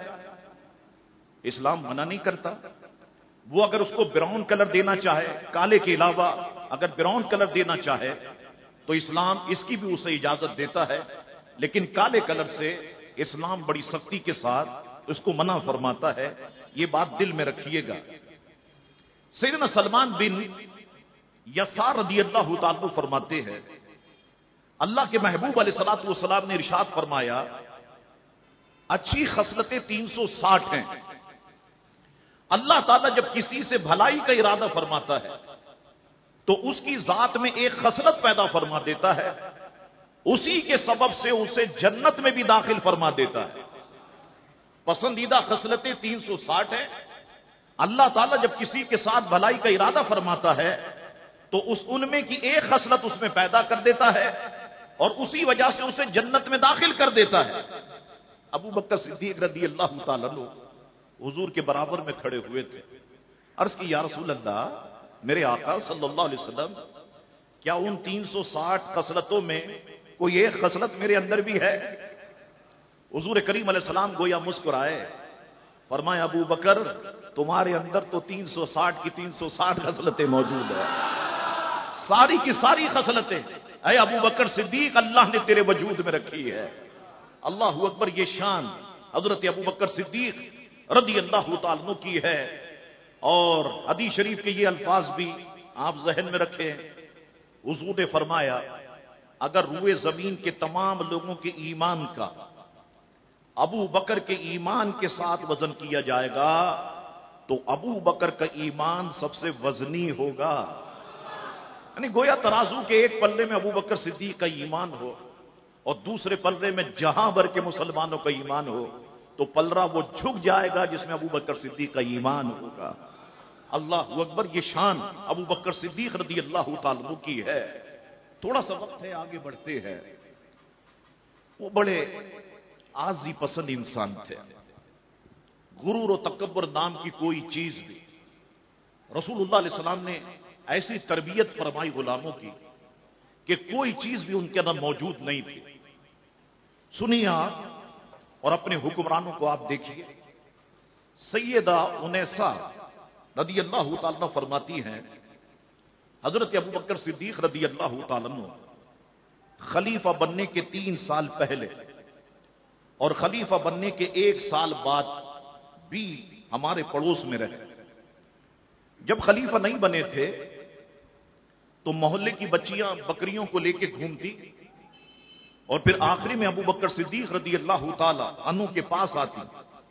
اسلام منع نہیں کرتا. وہ اگر اس کو براؤن کلر دینا چاہے کالے کے علاوہ اگر براؤن کلر دینا چاہے تو اسلام اس کی بھی اسے اجازت دیتا ہے، لیکن کالے کلر سے اسلام بڑی سختی کے ساتھ اس کو منع فرماتا ہے. یہ بات دل میں رکھیے گا. سیدنا سلمان بن یسار رضی اللہ تعالی فرماتے ہیں اللہ کے محبوب علیہ الصلوۃ والسلام نے ارشاد فرمایا اچھی خصلتیں تین سو ساٹھ ہیں. اللہ تعالیٰ جب کسی سے بھلائی کا ارادہ فرماتا ہے تو اس کی ذات میں ایک خصلت پیدا فرما دیتا ہے، اسی کے سبب سے اسے جنت میں بھی داخل فرما دیتا ہے. پسندیدہ خصلتیں تین سو ساٹھ ہیں. اللہ تعالیٰ جب کسی کے ساتھ بھلائی کا ارادہ فرماتا ہے تو اس ان میں کی ایک خصلت اس میں پیدا کر دیتا ہے اور اسی وجہ سے اسے جنت میں داخل کر دیتا ہے. ابو بکر صدیق رضی اللہ تعالیٰ عنہ حضور کے برابر میں کھڑے ہوئے تھے. عرض کی یا رسول اللہ، میرے آقا صلی اللہ علیہ وسلم، کیا ان تین سو ساٹھ خصلتوں میں کوئی ایک خصلت میرے اندر بھی ہے؟ حضور کریم علیہ السلام گویا مسکرائے، فرمایا ابو بکر تمہارے اندر تو تین سو ساٹھ کی تین سو ساٹھ خصلتیں موجود ہیں، ساری کی ساری خصلتیں اے ابو بکر صدیق اللہ نے تیرے وجود میں رکھی ہے. اللہ اکبر. یہ شان حضرت ابو بکر صدیق رضی اللہ تعالیٰ عنہ کی ہے. اور حدیث شریف کے یہ الفاظ بھی آپ ذہن میں رکھیں. حضور نے فرمایا اگر روئے زمین کے تمام لوگوں کے ایمان کا ابو بکر کے ایمان کے ساتھ وزن کیا جائے گا تو ابو بکر کا ایمان سب سے وزنی ہوگا. یعنی گویا ترازو کے ایک پلے میں ابو بکر صدیق کا ایمان ہو اور دوسرے پلے میں جہاں بھر کے مسلمانوں کا ایمان ہو تو پلڑا وہ جھک جائے گا جس میں ابو بکر صدیق کا ایمان ہوگا. اللہ اکبر. یہ شان ابو بکر صدیق رضی اللہ تعالیٰ عنہ کی ہے. تھوڑا سا وقت ہے آگے بڑھتے ہیں. وہ بڑے عاجزی پسند انسان تھے. غرور و تکبر نام کی کوئی چیز بھی رسول اللہ علیہ السلام نے ایسی تربیت فرمائی غلاموں کی کہ کوئی چیز بھی ان کے اندر موجود نہیں تھی. سنیے آپ اور اپنے حکمرانوں کو آپ دیکھیے. سیدہ انیسہ رضی اللہ تعالیٰ عنہ فرماتی ہیں حضرت ابو بکر صدیق رضی اللہ تعالیٰ عنہ خلیفہ بننے کے تین سال پہلے اور خلیفہ بننے کے ایک سال بعد بھی ہمارے پڑوس میں رہے. جب خلیفہ نہیں بنے تھے تو محلے کی بچیاں بکریوں کو لے کے گھومتی اور پھر آخری میں ابو بکر صدیق رضی اللہ تعالی عنہ کے پاس آتی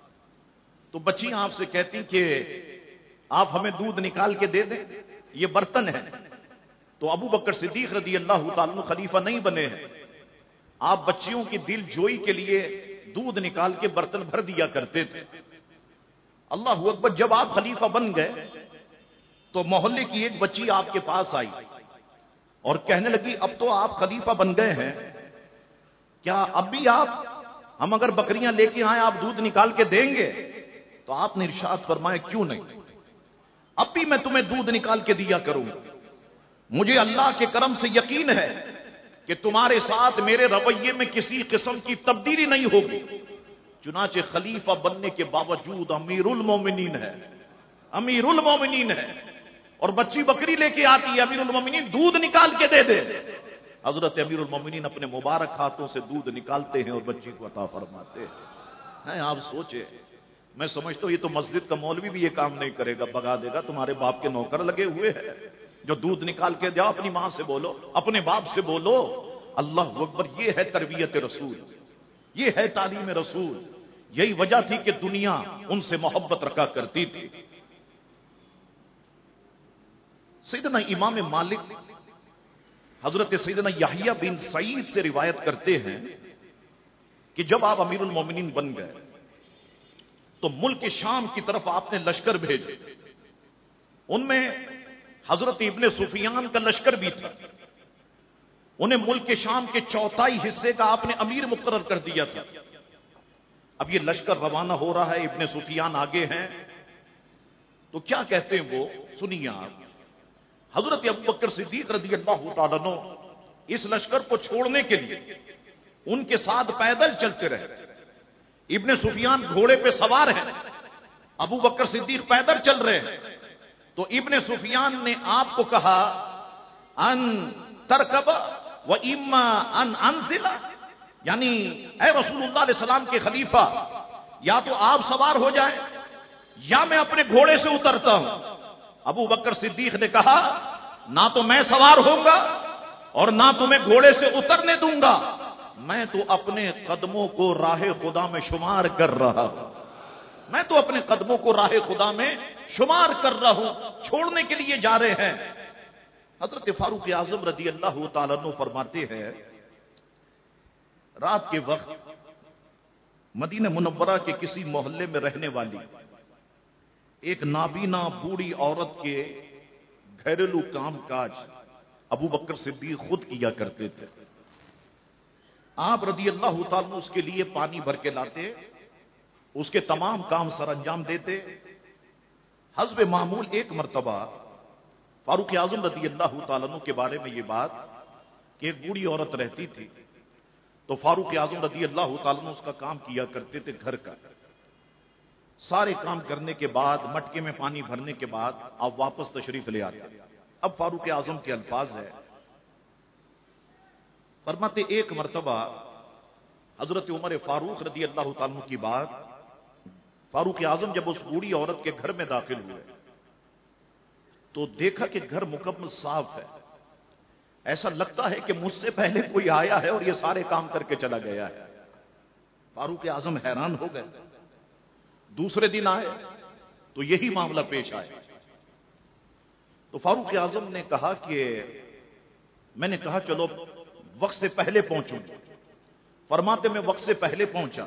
تو بچیاں آپ سے کہتی کہ آپ ہمیں دودھ نکال کے دے دیں، یہ برتن ہے. تو ابو بکر صدیق رضی اللہ تعالی عنہ خلیفہ نہیں بنے ہیں، آپ بچیوں کی دل جوئی کے لیے دودھ نکال کے برتن بھر دیا کرتے تھے. اللہ اکبر. جب آپ خلیفہ بن گئے تو محلے کی ایک بچی آپ کے پاس آئی اور کہنے لگی اب تو آپ خلیفہ بن گئے ہیں، کیا اب بھی آپ ہم اگر بکریاں لے کے آئیں آپ دودھ نکال کے دیں گے؟ تو آپ نے ارشاد فرمایا کیوں نہیں، اب بھی میں تمہیں دودھ نکال کے دیا کروں گا. مجھے اللہ کے کرم سے یقین ہے کہ تمہارے ساتھ میرے رویے میں کسی قسم کی تبدیلی نہیں ہوگی. چنانچہ خلیفہ بننے کے باوجود امیر المومنین ہے امیر المومنین ہے اور بچی بکری لے کے آتی ہے، امیر المومنین دودھ نکال کے دے دے. حضرت امیر المومنین اپنے مبارک ہاتھوں سے دودھ نکالتے ہیں اور بچی کو عطا فرماتے ہیں. آپ سوچے، میں سمجھتا ہوں یہ تو مسجد کا مولوی بھی یہ کام نہیں کرے گا، بگا دے گا. تمہارے باپ کے نوکر لگے ہوئے ہیں جو دودھ نکال کے جاؤ، اپنی ماں سے بولو، اپنے باپ سے بولو. اللہ اکبر. یہ ہے تربیت رسول، یہ ہے تعلیم رسول، یہی وجہ تھی کہ دنیا ان سے محبت رکھا کرتی تھی. سیدنا امام مالک حضرت سیدنا یحییٰ بن سعید سے روایت کرتے ہیں کہ جب آپ امیر المومنین بن گئے تو ملک شام کی طرف آپ نے لشکر بھیجے. ان میں حضرت ابن سفیان کا لشکر بھی تھا. انہیں ملک شام کے چوتھائی حصے کا آپ نے امیر مقرر کر دیا تھا. اب یہ لشکر روانہ ہو رہا ہے، ابن سفیان آگے ہیں، تو کیا کہتے ہیں وہ سنیے آپ. حضرت ابو بکر صدیق رضی اللہ تعالیٰ عنہ اس لشکر کو چھوڑنے کے لیے ان کے ساتھ پیدل چلتے رہے. ابن سفیان گھوڑے پہ سوار ہیں، ابو بکر صدیق پیدل چل رہے ہیں. تو ابن سفیان نے آپ کو کہا ان ترکب و اما ان انزل، یعنی اے رسول اللہ علیہ السلام کے خلیفہ، یا تو آپ سوار ہو جائیں یا میں اپنے گھوڑے سے اترتا ہوں. ابو بکر صدیق نے کہا نہ تو میں سوار ہوں گا اور نہ تمہیں گھوڑے سے اترنے دوں گا، میں تو اپنے قدموں کو راہ خدا میں شمار کر رہا ہوں، میں تو اپنے قدموں کو راہ خدا میں شمار کر رہا ہوں. چھوڑنے کے لیے جا رہے ہیں. حضرت فاروق اعظم رضی اللہ تعالیٰ عنہ فرماتے ہیں رات کے وقت مدینہ منورہ کے کسی محلے میں رہنے والی ایک نابینا بوڑھی عورت کے گھریلو کام کاج ابو بکر صدیق خود کیا کرتے تھے. آپ رضی اللہ تعالیٰ اس کے لیے پانی بھر کے لاتے، اس کے تمام کام سر انجام دیتے. حسب معمول ایک مرتبہ فاروق اعظم رضی اللہ تعالیٰ عنہ کے بارے میں یہ بات کہ ایک بوڑھی عورت رہتی تھی، تو فاروق اعظم رضی اللہ تعالیٰ عنہ اس کا کام کیا کرتے تھے گھر کا. سارے کام کرنے کے بعد مٹکے میں پانی بھرنے کے بعد آپ واپس تشریف لے آتے. اب فاروق اعظم کے الفاظ ہے، فرماتے ایک مرتبہ حضرت عمر فاروق رضی اللہ تعالیٰ کی بات، فاروق اعظم جب اس بوڑھی عورت کے گھر میں داخل ہوئے تو دیکھا کہ گھر مکمل صاف ہے. ایسا لگتا ہے کہ مجھ سے پہلے کوئی آیا ہے اور یہ سارے کام کر کے چلا گیا ہے. فاروق اعظم حیران ہو گئے. دوسرے دن آئے تو یہی معاملہ پیش آیا. تو فاروق اعظم نے کہا کہ میں نے کہا چلو وقت سے پہلے پہنچوں. فرماتے میں وقت سے پہلے پہنچا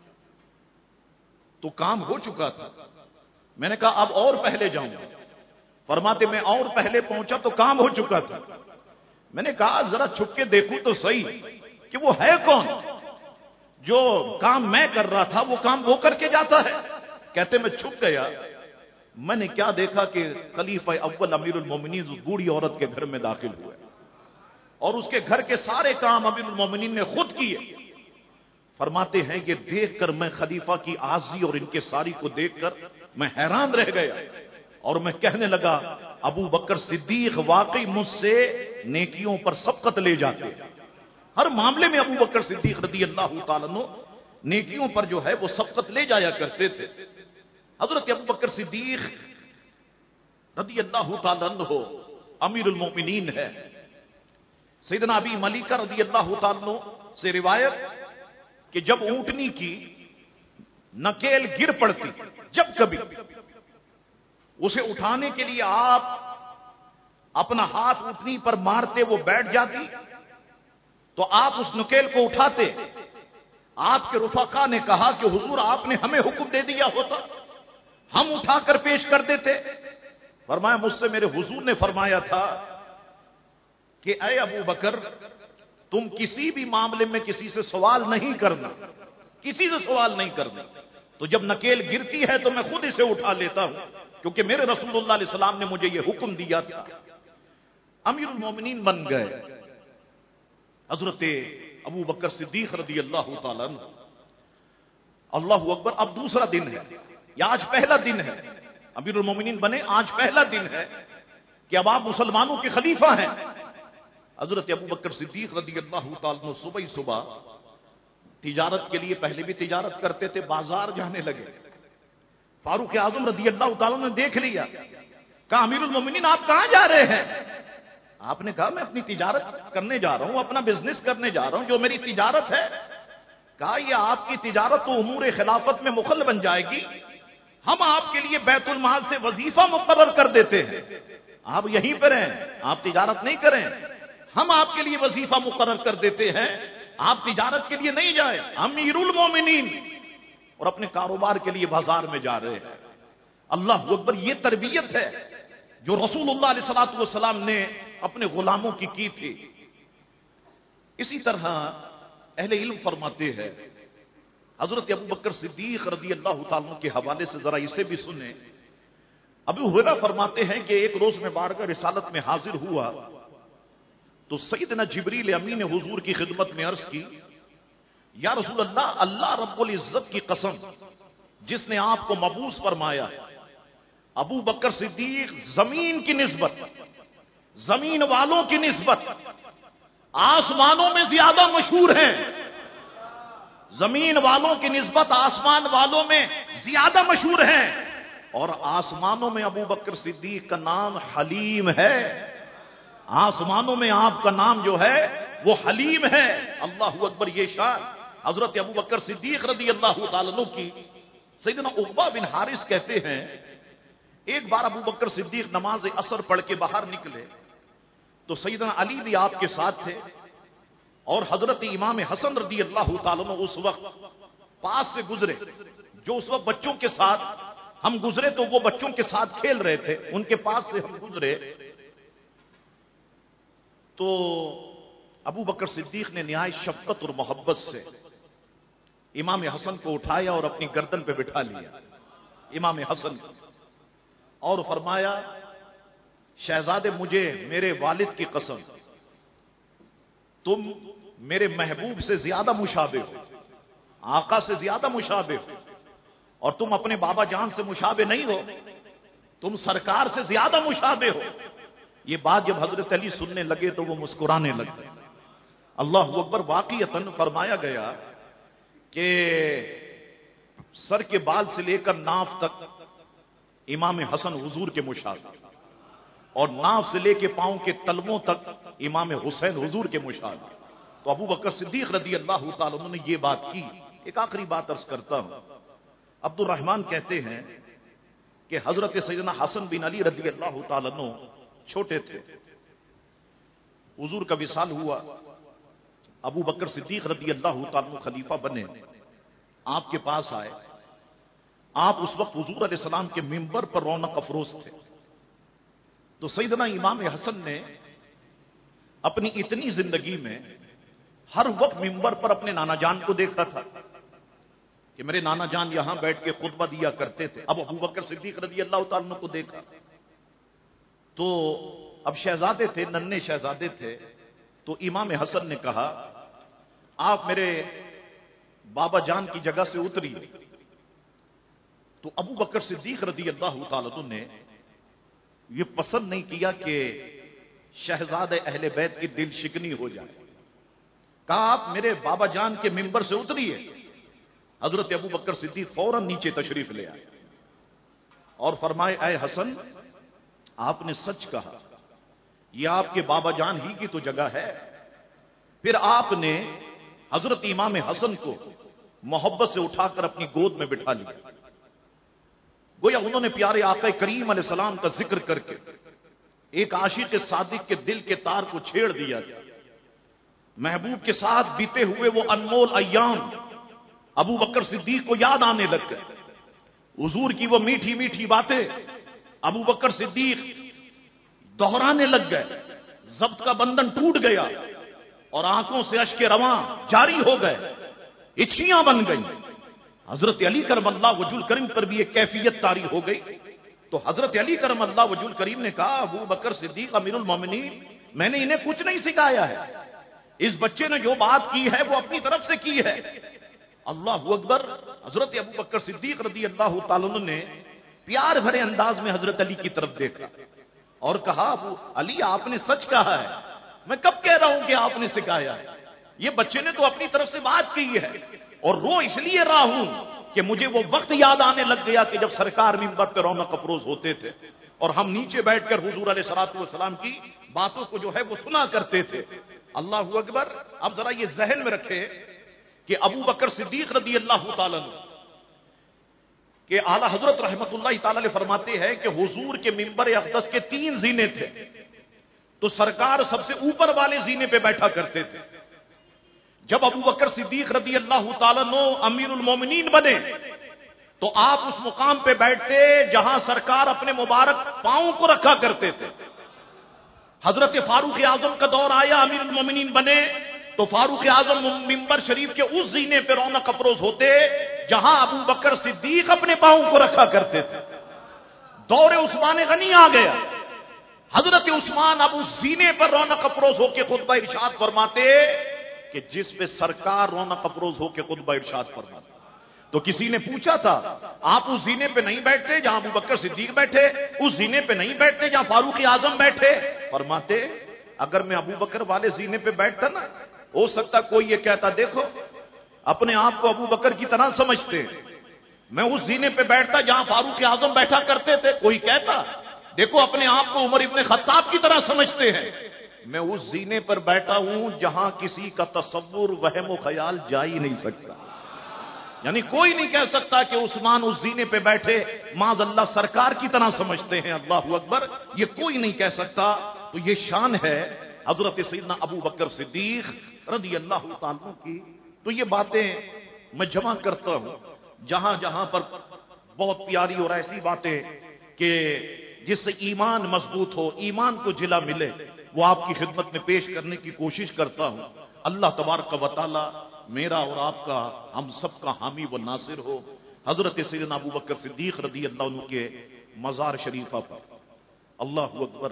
تو کام ہو چکا تھا. میں نے کہا اب اور پہلے جاؤں. فرماتے میں اور پہلے پہنچا تو کام ہو چکا تھا. میں نے کہا ذرا چھپ کے دیکھوں تو صحیح کہ وہ ہے کون جو کام میں کر رہا تھا وہ کام وہ کر کے جاتا ہے. کہتے میں چھپ گیا. میں نے کیا دیکھا کہ خلیفہ اول امیر المومنین اس بوڑھی عورت کے گھر میں داخل ہوئے اور اس کے گھر کے سارے کام امیر المومنین نے خود کیے. فرماتے ہیں کہ دیکھ کر میں خلیفہ کی عاجزی اور ان کے ساری کو دیکھ کر میں حیران رہ گیا اور میں کہنے لگا ابو بکر صدیق واقعی مجھ سے نیکیوں پر سبقت لے جاتے. ہر معاملے میں ابو بکر صدیق رضی اللہ تعالیٰ عنہ نیکیوں پر جو ہے وہ سبقت لے جایا کرتے تھے. حضرت ابو بکر صدیق رضی اللہ تعالیٰ عنہ امیر المومنین ہے. سیدنا ابی ملیکہ رضی اللہ تعالیٰ عنہ سے روایت کہ جب اونٹنی کی نکیل گر پڑتی، جب کبھی اسے اٹھانے کے لیے آپ اپنا ہاتھ اونٹنی پر مارتے وہ بیٹھ جاتی تو آپ اس نکیل کو اٹھاتے. آپ کے رفقا نے کہا کہ حضور آپ نے ہمیں حکم دے دیا ہوتا ہم اٹھا کر پیش کر دیتے. فرمایا مجھ سے میرے حضور نے فرمایا تھا کہ اے ابو بکر تم کسی بھی معاملے میں کسی سے سوال نہیں کرنا، کسی سے سوال نہیں کرنا. تو جب نکیل گرتی ہے تو میں خود اسے اٹھا لیتا ہوں کیونکہ میرے رسول اللہ علیہ السلام نے مجھے یہ حکم دیا تھا. امیر المومنین بن گئے حضرت ابو بکر صدیق رضی اللہ تعالیٰ عنہ. اللہ اکبر. اب دوسرا دن ہے یا آج پہلا دن ہے امیر المومنین بنے. آج پہلا دن ہے کہ اب آپ مسلمانوں کے خلیفہ ہیں. حضرت ابو بکر صدیق رضی اللہ تعالیٰ عنہ صبح ہی صبح تجارت کے لیے پہلے بھی تجارت کرتے تھے، بازار جانے لگے. فاروق اعظم رضی اللہ تعالیٰ نے دیکھ لیا. کہا امیر المومنین آپ کہاں جا رہے ہیں؟ آپ نے کہا میں اپنی تجارت کرنے جا رہا ہوں، اپنا بزنس کرنے جا رہا ہوں. جو میری تجارت ہے کہا یہ آپ کی تجارت تو امور خلافت میں مخل بن جائے گی، ہم آپ کے لیے بیت المال سے وظیفہ مقرر کر دیتے ہیں، آپ یہیں پر ہیں، آپ تجارت نہیں کریں، ہم آپ کے لیے وظیفہ مقرر کر دیتے ہیں، آپ تجارت کے لیے نہیں جائیں، امیر المومنین، اور اپنے کاروبار کے لیے بازار میں جا رہے ہیں۔ اللہ اکبر، یہ تربیت ہے جو رسول اللہ علیہ الصلوۃ والسلام نے اپنے غلاموں کی کی تھی۔ اسی طرح اہل علم فرماتے ہیں، حضرت ابو بکر صدیق رضی اللہ تعالیٰ کے حوالے سے ذرا اسے بھی سنیں۔ ابو ہریرہ فرماتے ہیں کہ ایک روز میں بارگاہ رسالت میں حاضر ہوا تو سیدنا جبریل امین نے حضور کی خدمت میں عرض کی، یا رسول اللہ، اللہ رب العزت کی قسم جس نے آپ کو مبعوث فرمایا، ابو بکر صدیق زمین کی نسبت، زمین والوں کی نسبت آسمانوں میں زیادہ مشہور ہیں، زمین والوں کی نسبت آسمان والوں میں زیادہ مشہور ہیں، اور آسمانوں میں ابو بکر صدیق کا نام حلیم ہے، آسمانوں میں آپ کا نام جو ہے وہ حلیم ہے۔ اللہ اکبر، یہ شان حضرت ابو بکر صدیق رضی اللہ تعالیٰ عنہ کی۔ سیدنا عقبہ بن حارث کہتے ہیں، ایک بار ابو بکر صدیق نماز عصر پڑھ کے باہر نکلے تو سیدنا علی بھی آپ کے ساتھ تھے، اور حضرت امام حسن رضی اللہ تعالیٰ عنہ اس وقت پاس سے گزرے، جو اس وقت بچوں کے ساتھ ہم گزرے تو وہ بچوں کے ساتھ کھیل رہے تھے، ان کے پاس سے ہم گزرے تو ابو بکر صدیق نے نہایت شفقت اور محبت سے امام حسن کو اٹھایا اور اپنی گردن پہ بٹھا لیا، امام حسن، اور فرمایا، شہزادے، مجھے میرے والد کی قسم تم میرے محبوب سے زیادہ مشابہ ہو، آقا سے زیادہ مشابہ ہو، اور تم اپنے بابا جان سے مشابہ نہیں ہو، تم سرکار سے زیادہ مشابہ ہو۔ یہ بات جب حضرت علی سننے لگے تو وہ مسکرانے لگے۔ اللہ اکبر، واقعتاً فرمایا گیا کہ سر کے بال سے لے کر ناف تک امام حسن حضور کے مشابہ، اور ناف سے لے کے پاؤں کے تلووں تک امام حسین حضور کے مشابہ۔ تو ابو بکر صدیق رضی اللہ تعالیٰ عنہ نے یہ بات کی۔ ایک آخری بات عرض کرتا ہوں، عبد الرحمن کہتے ہیں کہ حضرت سیدنا حسن بن علی رضی اللہ تعالیٰ عنہ چھوٹے تھے، حضور کا وصال ہوا، ابو بکر صدیق رضی اللہ تعالیٰ عنہ خلیفہ بنے، آپ کے پاس آئے، آپ اس وقت حضور علیہ السلام کے منبر پر رونق افروز تھے، تو سیدنا امام حسن نے اپنی اتنی زندگی میں ہر وقت منبر پر اپنے نانا جان کو دیکھا تھا کہ میرے نانا جان یہاں بیٹھ کے خطبہ دیا کرتے تھے۔ اب ابو بکر صدیق رضی اللہ تعالیٰ عنہ کو دیکھا تو اب شہزادے تھے، ننھے شہزادے تھے، تو امام حسن نے کہا، آپ میرے بابا جان کی جگہ سے اتری۔ تو ابو بکر صدیق رضی اللہ تعالیٰ عنہ نے یہ پسند نہیں کیا کہ شہزادہ اہل بیت کی دل شکنی ہو جائے، کہا آپ میرے بابا جان کے منبر سے اتریے۔ حضرت ابو بکر صدیق فوراً نیچے تشریف لے آئے اور فرمائے، اے حسن، آپ نے سچ کہا، یہ آپ کے بابا جان ہی کی تو جگہ ہے۔ پھر آپ نے حضرت امام حسن کو محبت سے اٹھا کر اپنی گود میں بٹھا لیا، گویا انہوں نے پیارے آقا کریم علیہ السلام کا ذکر کر کے ایک عاشق صادق کے دل کے تار کو چھیڑ دیا۔ محبوب کے ساتھ بیتے ہوئے وہ انمول ایام ابو بکر صدیق کو یاد آنے لگ گئے، حضور کی وہ میٹھی میٹھی باتیں ابو بکر صدیق دہرانے لگ گئے، ضبط کا بندھن ٹوٹ گیا اور آنکھوں سے اشک رواں جاری ہو گئے، اچھیاں بن گئیں۔ حضرت علی کرم اللہ وجہ کریم پر بھی ایک کیفیت طاری ہو گئی، تو حضرت علی کرم اللہ وجہ کریم نے کہا، ابو بکر صدیق امیر المومنین، میں نے انہیں کچھ نہیں سکھایا ہے، اس بچے نے جو بات کی ہے وہ اپنی طرف سے کی ہے۔ اللہ اکبر، حضرت ابو بکر صدیق رضی اللہ تعالیٰ عنہ نے پیار بھرے انداز میں حضرت علی کی طرف دیکھا اور کہا، ابو علی، آپ نے سچ کہا ہے، میں کب کہہ رہا ہوں کہ آپ نے سکھایا ہے، یہ بچے نے تو اپنی طرف سے بات کی ہے، اور رو اس لیے رہا ہوں کہ مجھے وہ وقت یاد آنے لگ گیا کہ جب سرکار منبر پہ رونق افروز ہوتے تھے اور ہم نیچے بیٹھ کر حضور علیہ الصلوۃ والسلام کی باتوں کو جو ہے وہ سنا کرتے تھے۔ اللہ اکبر، اب ذرا یہ ذہن میں رکھے کہ ابو بکر صدیق رضی اللہ تعالیٰ کہ اعلی حضرت رحمت اللہ تعالی علیہ فرماتے ہیں کہ حضور کے منبر اقدس کے تین زینے تھے، تو سرکار سب سے اوپر والے زینے پہ بیٹھا کرتے تھے۔ جب ابو بکر صدیق رضی اللہ تعالیٰ عنہ امیر المومنین بنے تو آپ اس مقام پہ بیٹھتے جہاں سرکار اپنے مبارک پاؤں کو رکھا کرتے تھے۔ حضرت فاروق اعظم کا دور آیا، امیر المومنین بنے تو فاروق اعظم منبر شریف کے اس زینے پہ رونق افروز ہوتے جہاں ابو بکر صدیق اپنے پاؤں کو رکھا کرتے تھے۔ دور عثمان غنی آ گیا، حضرت عثمان اب اس زینے پر رونق افروز ہو کے خطبہ ارشاد فرماتے کہ جس پہ سرکار رونق افروز ہو کے خطبہ ارشاد فرماتے۔ تو کسی نے پوچھا تھا آپ اس زینے پہ نہیں بیٹھتے جہاں ابو بکر صدیق بیٹھے، اس زینے پہ نہیں بیٹھتے جہاں فاروق اعظم بیٹھے؟ فرماتے اگر میں ابو بکر والے زینے پہ بیٹھتا نا، ہو سکتا کوئی یہ کہتا دیکھو اپنے آپ کو ابو بکر کی طرح سمجھتے، میں اس زینے پہ بیٹھتا جہاں فاروق اعظم بیٹھا کرتے تھے، کوئی کہتا دیکھو اپنے آپ کو عمر ابن خطاب کی طرح سمجھتے ہیں، میں اس زینے پر بیٹھا ہوں جہاں کسی کا تصور وہم و خیال جا ہی نہیں سکتا۔ یعنی کوئی نہیں کہہ سکتا کہ عثمان اس زینے پہ بیٹھے معاذ اللہ سرکار کی طرح سمجھتے ہیں، اللہ اکبر، یہ کوئی نہیں کہہ سکتا۔ تو یہ شان ہے حضرت سیدنا ابو بکر صدیق رضی اللہ تعالیٰ کی۔ تو یہ باتیں میں جمع کرتا ہوں جہاں جہاں پر بہت پیاری اور ایسی باتیں کہ جس سے ایمان مضبوط ہو، ایمان کو جلا ملے، وہ آپ کی خدمت میں پیش کرنے کی کوشش کرتا ہوں۔ اللہ تبارک و تعالی میرا اور آپ کا، ہم سب کا حامی و ناصر ہو۔ حضرت سیدنا ابو بکر صدیق رضی اللہ عنہ کے مزار شریفہ پر اللہ اکبر،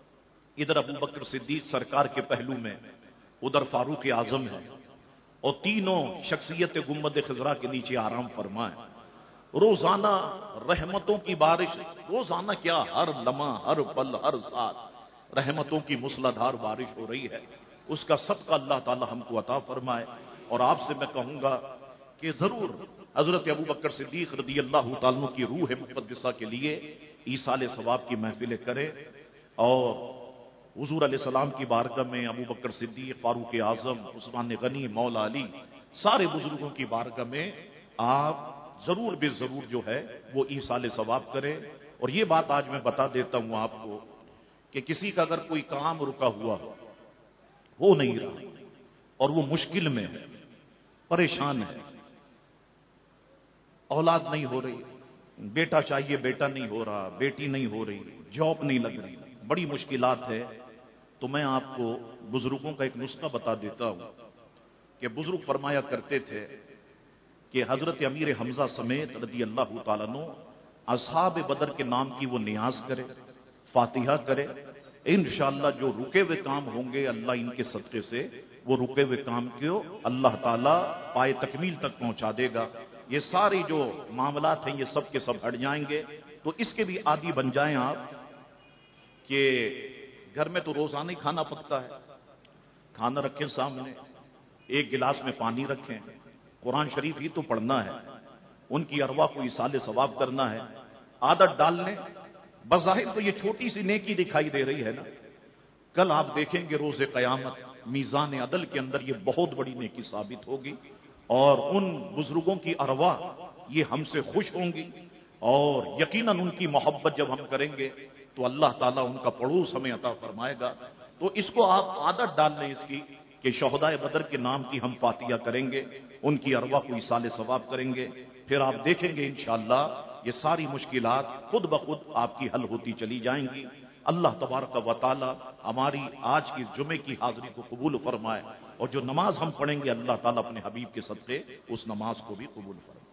ادھر ابو بکر صدیق سرکار کے پہلو میں، ادھر فاروق اعظم ہے، اور تینوں شخصیت گنبد خضرا کے نیچے آرام فرمائے۔ روزانہ رحمتوں کی بارش، روزانہ کیا ہر لمحہ ہر پل ہر ساتھ رحمتوں کی موسلادھار بارش ہو رہی ہے، اس کا صدقہ اللہ تعالی ہم کو عطا فرمائے۔ اور آپ سے میں کہوں گا کہ ضرور حضرت ابو بکر صدیق رضی اللہ تعالیٰ کی روح مقدسہ کے لیے ایصال ثواب کی محفلیں کرے، اور حضور علیہ السلام کی بارگاہ میں ابو بکر صدیق، فاروق اعظم، عثمان غنی، مولا علی، سارے بزرگوں کی بارگاہ میں آپ ضرور بے ضرور جو ہے وہ ایصال ثواب کرے۔ اور یہ بات آج میں بتا دیتا ہوں آپ کو کہ کسی کا اگر کوئی کام رکا ہوا ہو نہیں رہا اور وہ مشکل میں ہے، پریشان ہے، اولاد نہیں ہو رہی، بیٹا چاہیے بیٹا نہیں ہو رہا، بیٹی نہیں ہو رہی، جاب نہیں لگ رہی، بڑی مشکلات ہے، تو میں آپ کو بزرگوں کا ایک نسخہ بتا دیتا ہوں کہ بزرگ فرمایا کرتے تھے کہ حضرت امیر حمزہ سمیت رضی اللہ تعالیٰ عنہ اصحاب بدر کے نام کی وہ نیاز کرے، فاتحہ کرے، انشاءاللہ جو رکے ہوئے کام ہوں گے اللہ ان کے صدقے سے وہ رکے ہوئے کام کو اللہ تعالیٰ پائے تکمیل تک پہنچا دے گا۔ یہ ساری جو معاملات ہیں یہ سب کے سب ہٹ جائیں گے۔ تو اس کے بھی عادی بن جائیں آپ کہ گھر میں تو روزانہ ہی کھانا پکتا ہے، کھانا رکھیں سامنے، ایک گلاس میں پانی رکھیں، قرآن شریف ہی تو پڑھنا ہے، ان کی ارواح کو ایصال ثواب کرنا ہے، عادت ڈال لیں۔ بظاہر تو یہ چھوٹی سی نیکی دکھائی دے رہی ہے نا، کل آپ دیکھیں گے روز قیامت میزان عدل کے اندر یہ بہت بڑی نیکی ثابت ہوگی، اور ان بزرگوں کی ارواح یہ ہم سے خوش ہوں گی، اور یقیناً ان کی محبت جب ہم کریں گے تو اللہ تعالیٰ ان کا پڑوس ہمیں عطا فرمائے گا۔ تو اس کو آپ عادت ڈال لیں اس کی کہ شہدائے بدر کے نام کی ہم فاتحہ کریں گے، ان کی ارواح کو ایصال ثواب کریں گے، پھر آپ دیکھیں گے انشاءاللہ یہ ساری مشکلات خود بخود آپ کی حل ہوتی چلی جائیں گی۔ اللہ تبارک و تعالی ہماری آج کی جمعے کی حاضری کو قبول فرمائے، اور جو نماز ہم پڑھیں گے اللہ تعالیٰ اپنے حبیب کے صدقے اس نماز کو بھی قبول فرمائے۔